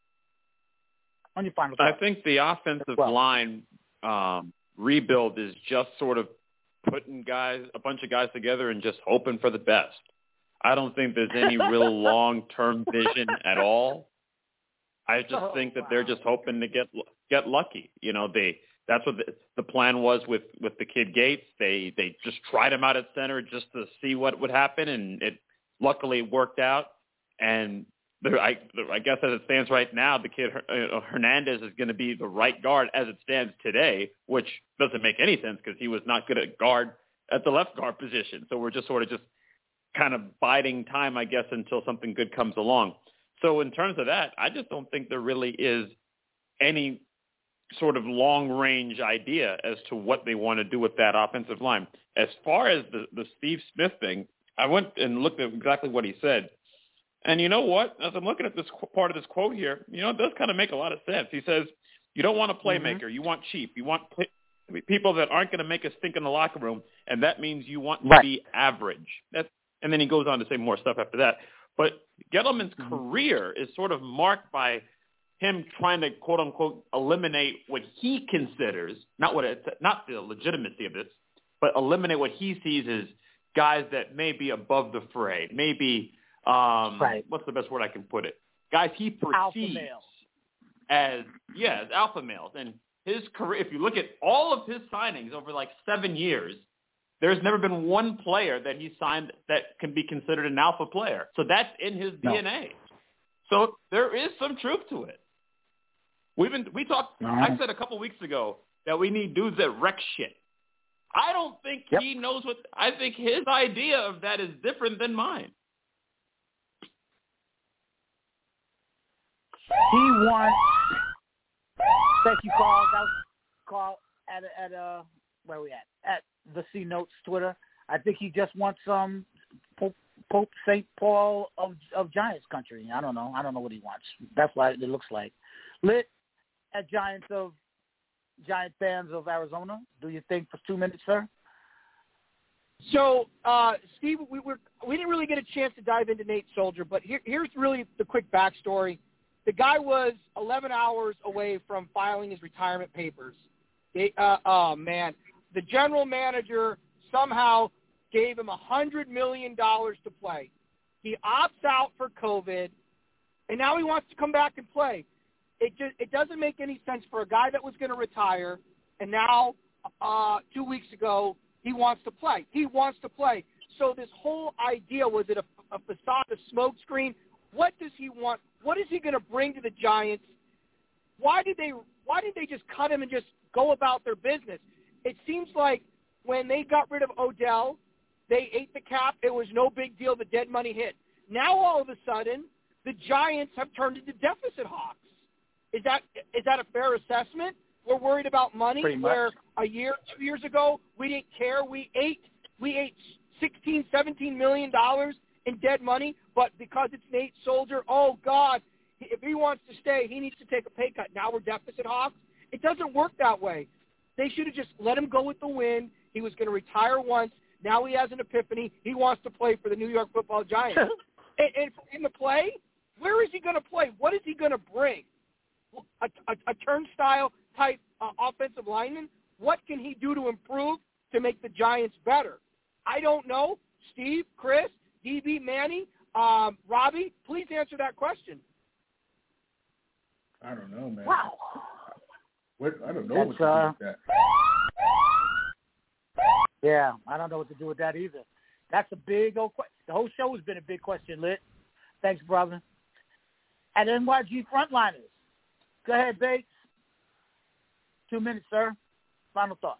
On your final thoughts. I think the offensive line rebuild is just sort of putting a bunch of guys together and just hoping for the best. I don't think there's any real long-term vision at all. I just think that they're just hoping to get lucky. You know, that's what the plan was with the kid Gates. They just tried him out at center just to see what would happen, and it luckily worked out. And I guess as it stands right now, the kid Hernandez is going to be the right guard as it stands today, which doesn't make any sense because he was not good at guard at the left guard position. So we're just sort of just kind of biding time, I guess, until something good comes along. So in terms of that, I just don't think there really is any sort of long-range idea as to what they want to do with that offensive line. As far as the Steve Smith thing, I went and looked at exactly what he said. And you know what? As I'm looking at this part of this quote here, you know, it does kind of make a lot of sense. He says, you don't want a playmaker. You want cheap. You want people that aren't going to make a stink in the locker room, and that means you want to be average. And then he goes on to say more stuff after that. But Gettleman's career is sort of marked by him trying to, quote unquote, eliminate what he considers, not the legitimacy of this, but eliminate what he sees as guys that may be above the fray, maybe what's the best word I can put it? Guys he perceives as alpha males. And his career, if you look at all of his signings over like 7 years, there's never been one player that he signed that can be considered an alpha player. So that's in his DNA. So there is some truth to it. We talked. I said a couple weeks ago that we need dudes that wreck shit. I don't think he knows what. I think his idea of that is different than mine. He wants. Thank you, Carl. That was Carl at where we at the C Notes Twitter. I think he just wants some Pope St. Paul of Giants country. I don't know what he wants. That's what it looks like. Lit at Giant fans of Arizona. Do you think for 2 minutes, sir? So, Steve, we didn't really get a chance to dive into Nate Solder, but here's really the quick backstory. The guy was 11 hours away from filing his retirement papers. The general manager somehow gave him $100 million to play. He opts out for COVID, and now he wants to come back and play. It doesn't make any sense for a guy that was going to retire, and now 2 weeks ago he wants to play. He wants to play. So this whole idea, was it a facade, a smokescreen? What does he want? What is he going to bring to the Giants? Why did they just cut him and just go about their business? It seems like when they got rid of Odell, they ate the cap. It was no big deal. The dead money hit. Now all of a sudden, the Giants have turned into deficit hawks. Is that a fair assessment? We're worried about money, where a year, 2 years ago, we didn't care. We ate $16, $17 million in dead money, but because it's Nate Soldier, oh, God, if he wants to stay, he needs to take a pay cut. Now we're deficit hawks. It doesn't work that way. They should have just let him go with the wind. He was going to retire once. Now he has an epiphany. He wants to play for the New York Football Giants. and in the play, where is he going to play? What is he going to bring? A turnstile-type offensive lineman? What can he do to improve to make the Giants better? I don't know. Steve, Chris, DB, Manny, Robbie, please answer that question. I don't know, man. Wow. I don't know what to do with that. Yeah, I don't know what to do with that either. That's a big old question. The whole show has been a big question, Lit. Thanks, brother. And NYG frontliners. Go ahead, Bates. 2 minutes, sir. Final thought.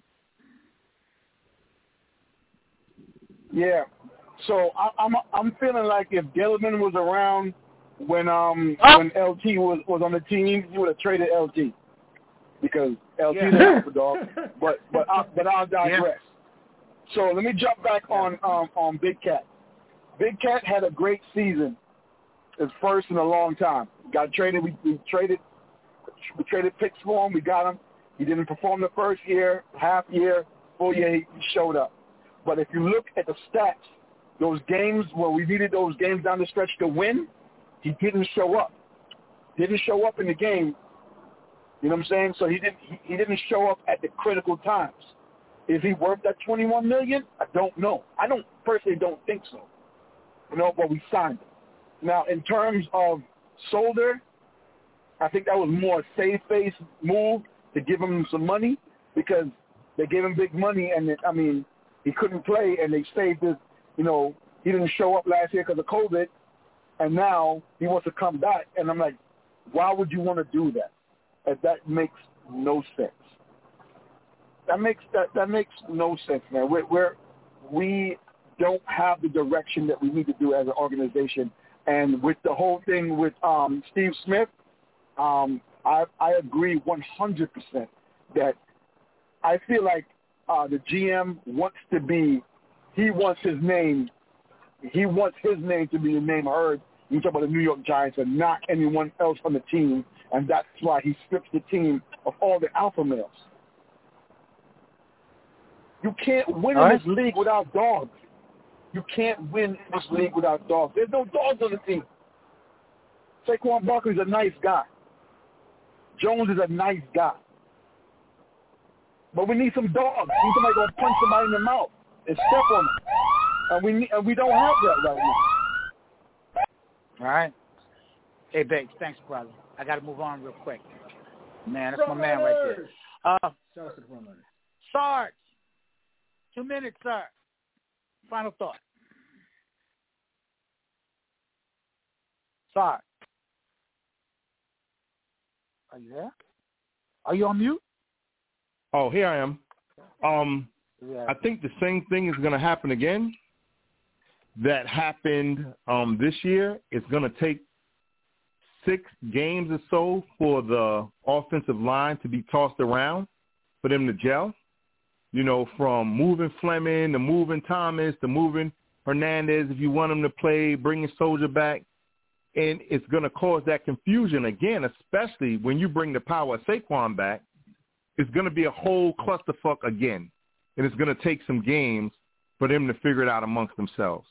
Yeah. So I'm feeling like if Gilliman was around when LT was on the team, he would have traded LT because LT is an alpha dog. But I'll digress. Yeah. So let me jump back on Big Cat. Big Cat had a great season. His first in a long time. Got traded. We traded picks for him. We got him. He didn't perform the first year, half year, full year. He showed up. But if you look at the stats, those games where we needed those games down the stretch to win, he didn't show up. Didn't show up in the game. You know what I'm saying? So he didn't show up at the critical times. Is he worth that $21 million? I don't know. I personally don't think so. You know, but we signed him. Now, in terms of Solder, I think that was more a safe-face move to give him some money because they gave him big money, and he couldn't play, and they saved his. You know, he didn't show up last year because of COVID, and now he wants to come back. And I'm like, why would you want to do that? That makes no sense. That makes no sense, man. We don't have the direction that we need to do as an organization. And with the whole thing with Steve Smith, I agree 100% that I feel like the GM wants to be. He wants his name to be the name heard. You talk about the New York Giants and not anyone else on the team, and that's why he strips the team of all the alpha males. You can't win in this league without dogs. You can't win in this league without dogs. There's no dogs on the team. Saquon Barkley's a nice guy. Jones is a nice guy. But we need some dogs. We need somebody going to punch somebody in the mouth and step on them. And we don't have that right now. All right. Hey, Bates, thanks, brother. I got to move on real quick. Man, that's my man right there. Sarge, 2 minutes, sir. Final thought. Sarge. Are you there? Are you on mute? Oh, here I am. I think the same thing is going to happen again. That happened this year. It's going to take 6 games or so for the offensive line to be tossed around for them to gel. You know, from moving Fleming to moving Thomas to moving Hernandez, if you want them to play, bringing Soldier back. And it's going to cause that confusion again, especially when you bring the power of Saquon back. It's going to be a whole clusterfuck again. And it's going to take some games for them to figure it out amongst themselves.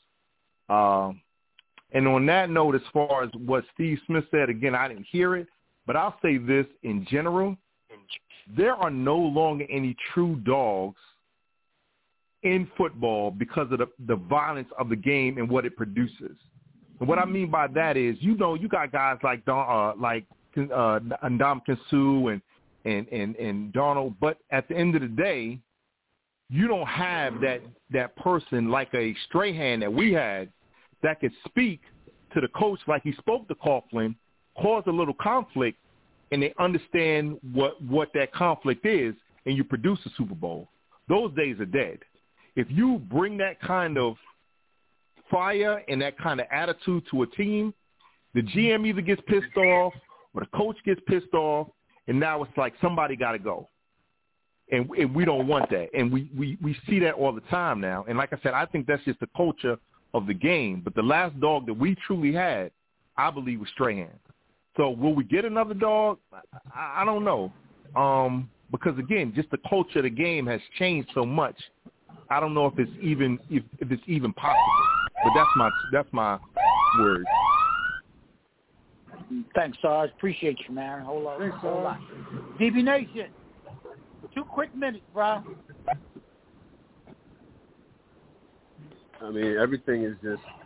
And on that note, as far as what Steve Smith said, again, I didn't hear it, but I'll say this in general. There are no longer any true dogs in football because of the violence of the game and what it produces. And what I mean by that is, you know, you got guys like Ndamukong Suh and Donald, but at the end of the day, you don't have that person like a Strahan that we had that could speak to the coach like he spoke to Coughlin, cause a little conflict, and they understand what that conflict is, and you produce a Super Bowl. Those days are dead. If you bring that kind of fire and that kind of attitude to a team, The GM either gets pissed off or the coach gets pissed off, and now it's like somebody got to go. And we don't want that. And we see that all the time now. And like I said, I think that's just the culture of the game. But the last dog that we truly had, I believe, was Strahan. So will we get another dog? I don't know. Because, again, just the culture of the game has changed so much. I don't know if it's even possible. But that's my word. Thanks, Sarge. Appreciate you, man. Hold on. Thanks, hold Sarge. on. DB Nation, 2 quick minutes, bro. I mean, everything's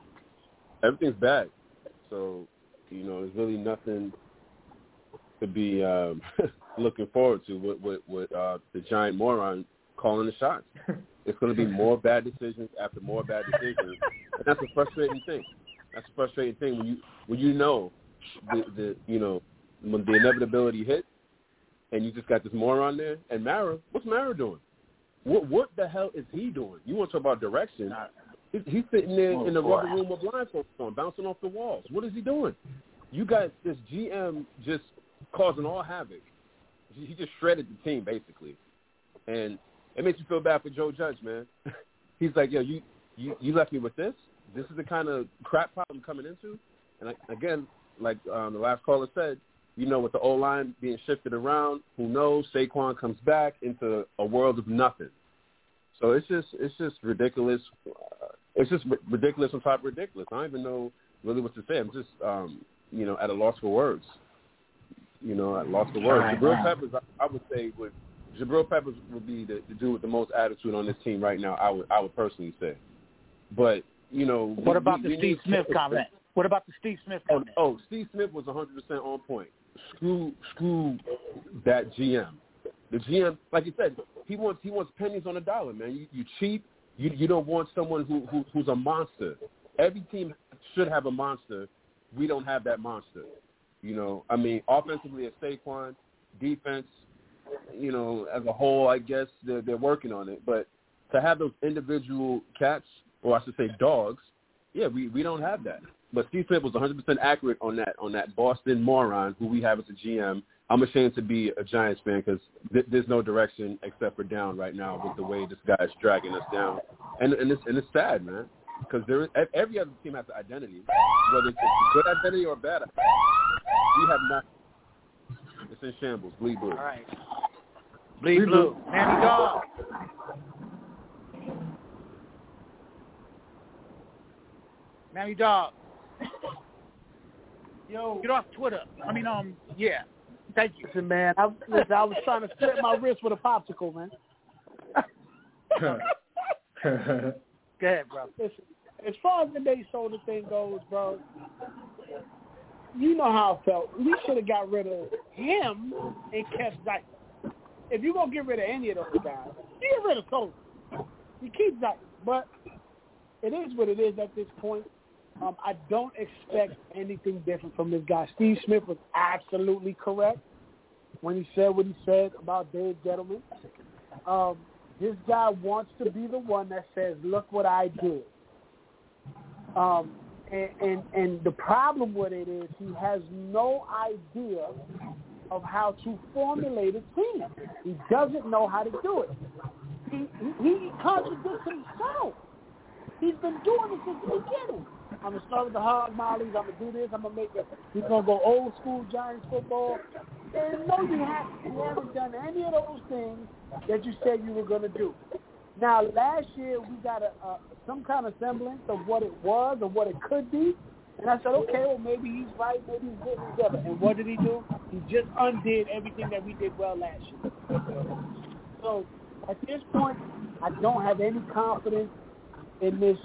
bad. So, there's really nothing to be looking forward to with the giant moron calling the shots. It's going to be more bad decisions after more bad decisions, and that's a frustrating thing. That's a frustrating thing when you know when the inevitability hit, and you just got this moron there. And Mara, what's Mara doing? What the hell is he doing? You want to talk about direction? He's sitting there in the rubber room with blindfolds on, bouncing off the walls. What is he doing? You got this GM just causing all havoc. He just shredded the team, basically. And it makes you feel bad for Joe Judge, man. He's like, yo, you left me with this? This is the kind of crap pile I'm coming into? And again, like the last caller said, with the O-line being shifted around, who knows? Saquon comes back into a world of nothing. So it's just ridiculous. It's just ridiculous on top of ridiculous. I don't even know really what to say. I'm just, at a loss for words. At a loss for words. Right. Jabril Peppers, I would say, Jabril Peppers would be the dude with the most attitude on this team right now. I would personally say. But what about the Steve Smith comment? What about the Steve Smith comment? Oh, Steve Smith was 100% on point. Screw that GM. The GM, like you said, he wants pennies on a dollar, man. You cheap. You don't want someone who's a monster. Every team should have a monster. We don't have that monster. I mean, offensively at Saquon, defense, as a whole, I guess they're working on it. But to have those individual cats, or I should say dogs, yeah, we don't have that. But Steve Smith was 100% accurate on that Boston moron who we have as a GM. I'm ashamed to be a Giants fan because there's no direction except for down right now with the way this guy's dragging us down, and it's sad, man, because every other team has an identity, whether it's a good identity or a bad identity. We have nothing. It's in shambles. Bleed blue. All right. Bleed blue. Manny Dog. Manny Dog. Yo, get off Twitter. I mean, yeah. Thank you. Listen, man, I was trying to split my wrist with a popsicle, man. Go ahead, bro. Listen, as far as the Nate Solder thing goes, bro, you know how I felt. We should have got rid of him and kept Zeitler. If you're going to get rid of any of those guys, you get rid of Solder. You keep Zeitler. But it is what it is at this point. I don't expect anything different from this guy. Steve Smith was absolutely correct when he said what he said about Dave Gettleman. This guy wants to be the one that says, look what I did. And the problem with it is he has no idea of how to formulate a team. He doesn't know how to do it. He contradicts himself. He's been doing it since the beginning. I'm going to start with the hog mollies. I'm going to do this. He's going to go old school Giants football. And no, you haven't done any of those things that you said you were going to do. Now, last year we got some kind of semblance of what it was or what it could be. And I said, okay, well, maybe he's right. Maybe he's getting it together. And what did he do? He just undid everything that we did well last year. So at this point, I don't have any confidence in this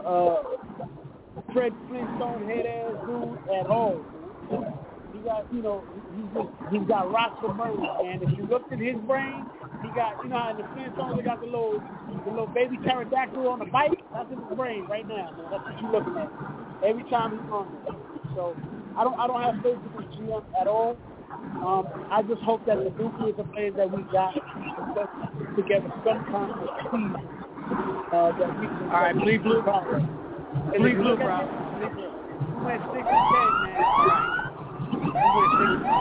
Fred Flintstone head ass dude at all. He got, he's got rocks for brains, man. If you looked at his brain, he got, how in the Flintstones they got the little baby pterodactyl on the bike. That's in his brain right now, man. That's what you're looking at every time he's on there. So I don't have faith in this GM at all. I just hope that the nucleus of players that we got put together some kind of team that we can. All right, bleed blue, bro. Bleed blue, bro. went 6-10, man. All right. He went 6-10.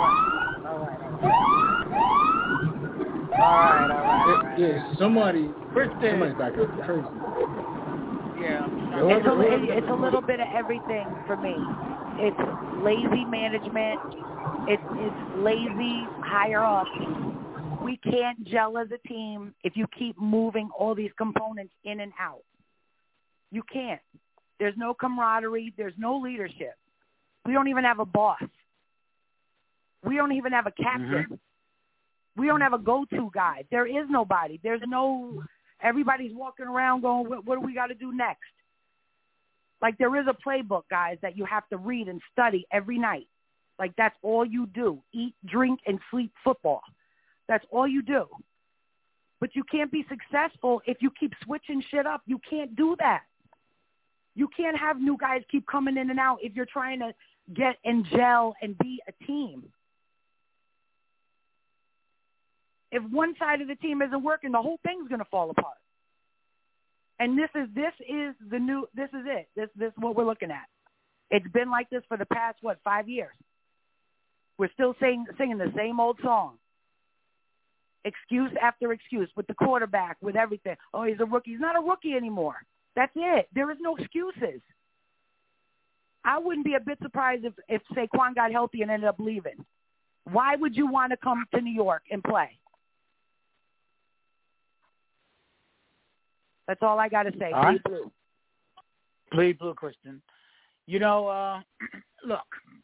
All right. Yeah, somebody's back up. Crazy. Yeah. It's a little bit of everything for me. It's lazy management. It's lazy higher up. We can't gel as a team if you keep moving all these components in and out. You can't. There's no camaraderie. There's no leadership. We don't even have a boss. We don't even have a captain. Mm-hmm. We don't have a go-to guy. There is nobody. There's no – everybody's walking around going, what do we got to do next? Like, there is a playbook, guys, that you have to read and study every night. Like, that's all you do. Eat, drink, and sleep football. That's all you do. But you can't be successful if you keep switching shit up. You can't do that. You can't have new guys keep coming in and out if you're trying to get and gel and be a team. If one side of the team isn't working, the whole thing's going to fall apart. And this is it. This is what we're looking at. It's been like this for the past, 5 years. We're still singing the same old song. Excuse after excuse with the quarterback, with everything. Oh, he's a rookie. He's not a rookie anymore. That's it. There is no excuses. I wouldn't be a bit surprised if Saquon got healthy and ended up leaving. Why would you want to come to New York and play? That's all I got to say. Bleed blue. Bleed blue, Kristen. You know, look,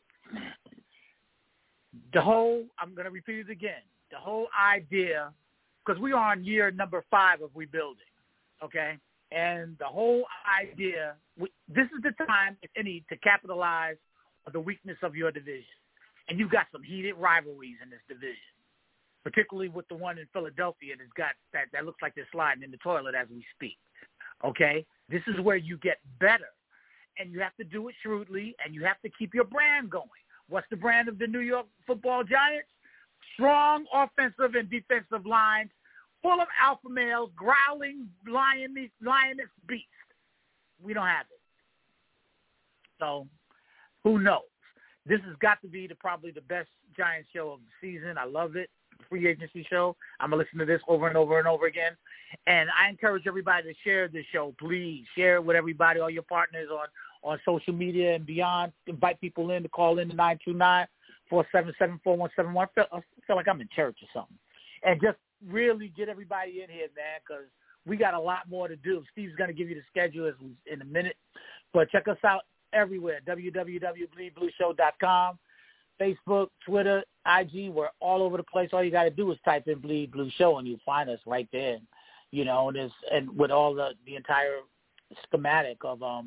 I'm going to repeat it again, the whole idea, because we are on year number 5 of rebuilding, okay? And the whole idea, this is the time, if any, to capitalize on the weakness of your division. And you've got some heated rivalries in this division, particularly with the one in Philadelphia that's got that looks like they're sliding in the toilet as we speak. Okay? This is where you get better. And you have to do it shrewdly, and you have to keep your brand going. What's the brand of the New York Football Giants? Strong offensive and defensive lines, full of alpha males, growling lioness beast. We don't have it. So, who knows? This has got to be probably the best Giants show of the season. I love it. Free agency show. I'm going to listen to this over and over and over again. And I encourage everybody to share this show. Please share it with everybody, all your partners on social media and beyond. Invite people in to call in to 929-477-4171. I feel like I'm in church or something. And just really get everybody in here, man, because we got a lot more to do. Steve's going to give you the schedule in a minute. But check us out everywhere, www.bleedblueshow.com, Facebook, Twitter, IG. We're all over the place. All you got to do is type in Bleed Blue Show, and you'll find us right there. You know, and with all the entire schematic of of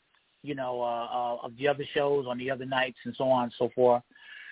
the other shows on the other nights and so on and so forth.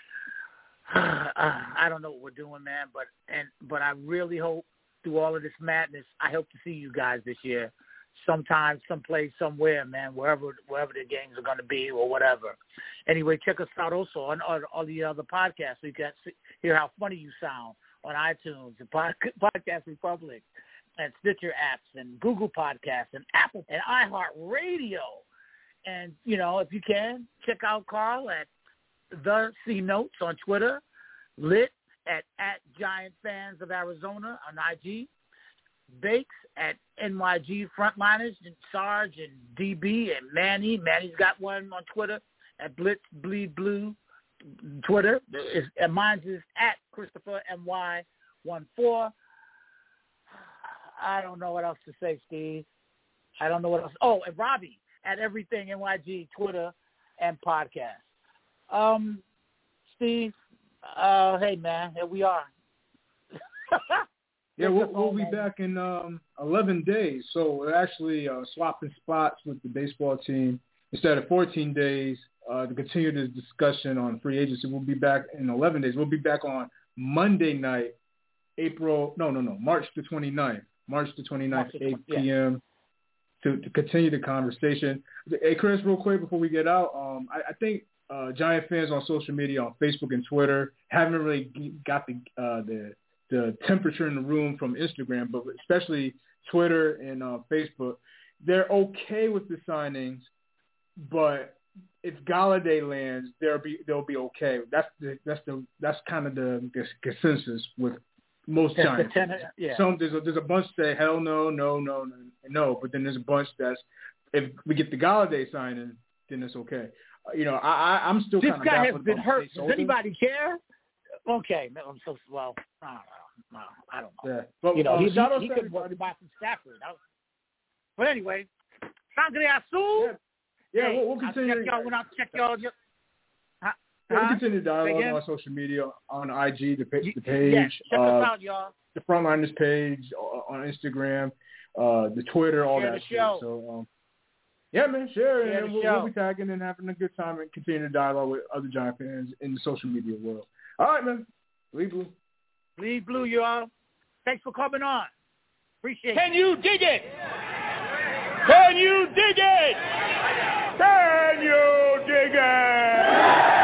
I don't know what we're doing, man, but I really hope through all of this madness, I hope to see you guys this year, sometime, someplace, somewhere, man, wherever the games are going to be or whatever. Anyway, check us out also on all the other podcasts so you can hear how funny you sound on iTunes and Podcast Republic and Stitcher apps and Google Podcasts and Apple and iHeartRadio. And, if you can, check out Carl at The C Notes on Twitter, Lit at Giant Fans of Arizona on IG, Bakes at NYG Frontliners, and Sarge and DB and Manny. Manny's got one on Twitter at Blitz Bleed Blue Twitter. And mine is at Christopher MY14. I don't know what else to say, Steve. I don't know what else. Oh, and Robbie at Everything NYG Twitter and podcast. Steve, hey, man, here we are. Yeah, we'll be back in 11 days. So we're actually swapping spots with the baseball team. Instead of 14 days to continue this discussion on free agency, we'll be back in 11 days. We'll be back on Monday night, March the 29th. March the 29th, 8 p.m. To continue the conversation. Hey, Chris, real quick before we get out, I think Giant fans on social media, on Facebook and Twitter, haven't really got the temperature in the room from Instagram, but especially Twitter and Facebook. They're okay with the signings, but if Golladay lands, they'll be okay. That's kind of the consensus with most Giants. There's a bunch that say hell no, but then there's a bunch that's if we get the Golladay signing, then it's okay. I'm still this kind of guy has been hurt. Does anybody care? Okay, I'm so well. I don't know. Yeah. But he could buy some Stafford. But anyway, Sangre Azul. Yeah, we'll continue. I'll check y'all. We'll continue dialogue on social media, on IG, the page, check us out, y'all. The Frontliners page, on Instagram, the Twitter, all that shit. So, man, share it, and we'll be tagging and having a good time and continue to dialogue with other Giant fans in the social media world. All right, man. Bleed blue. Bleed blue, y'all. Thanks for coming on. Appreciate it. Can you dig it? Can you dig it? Can you dig it?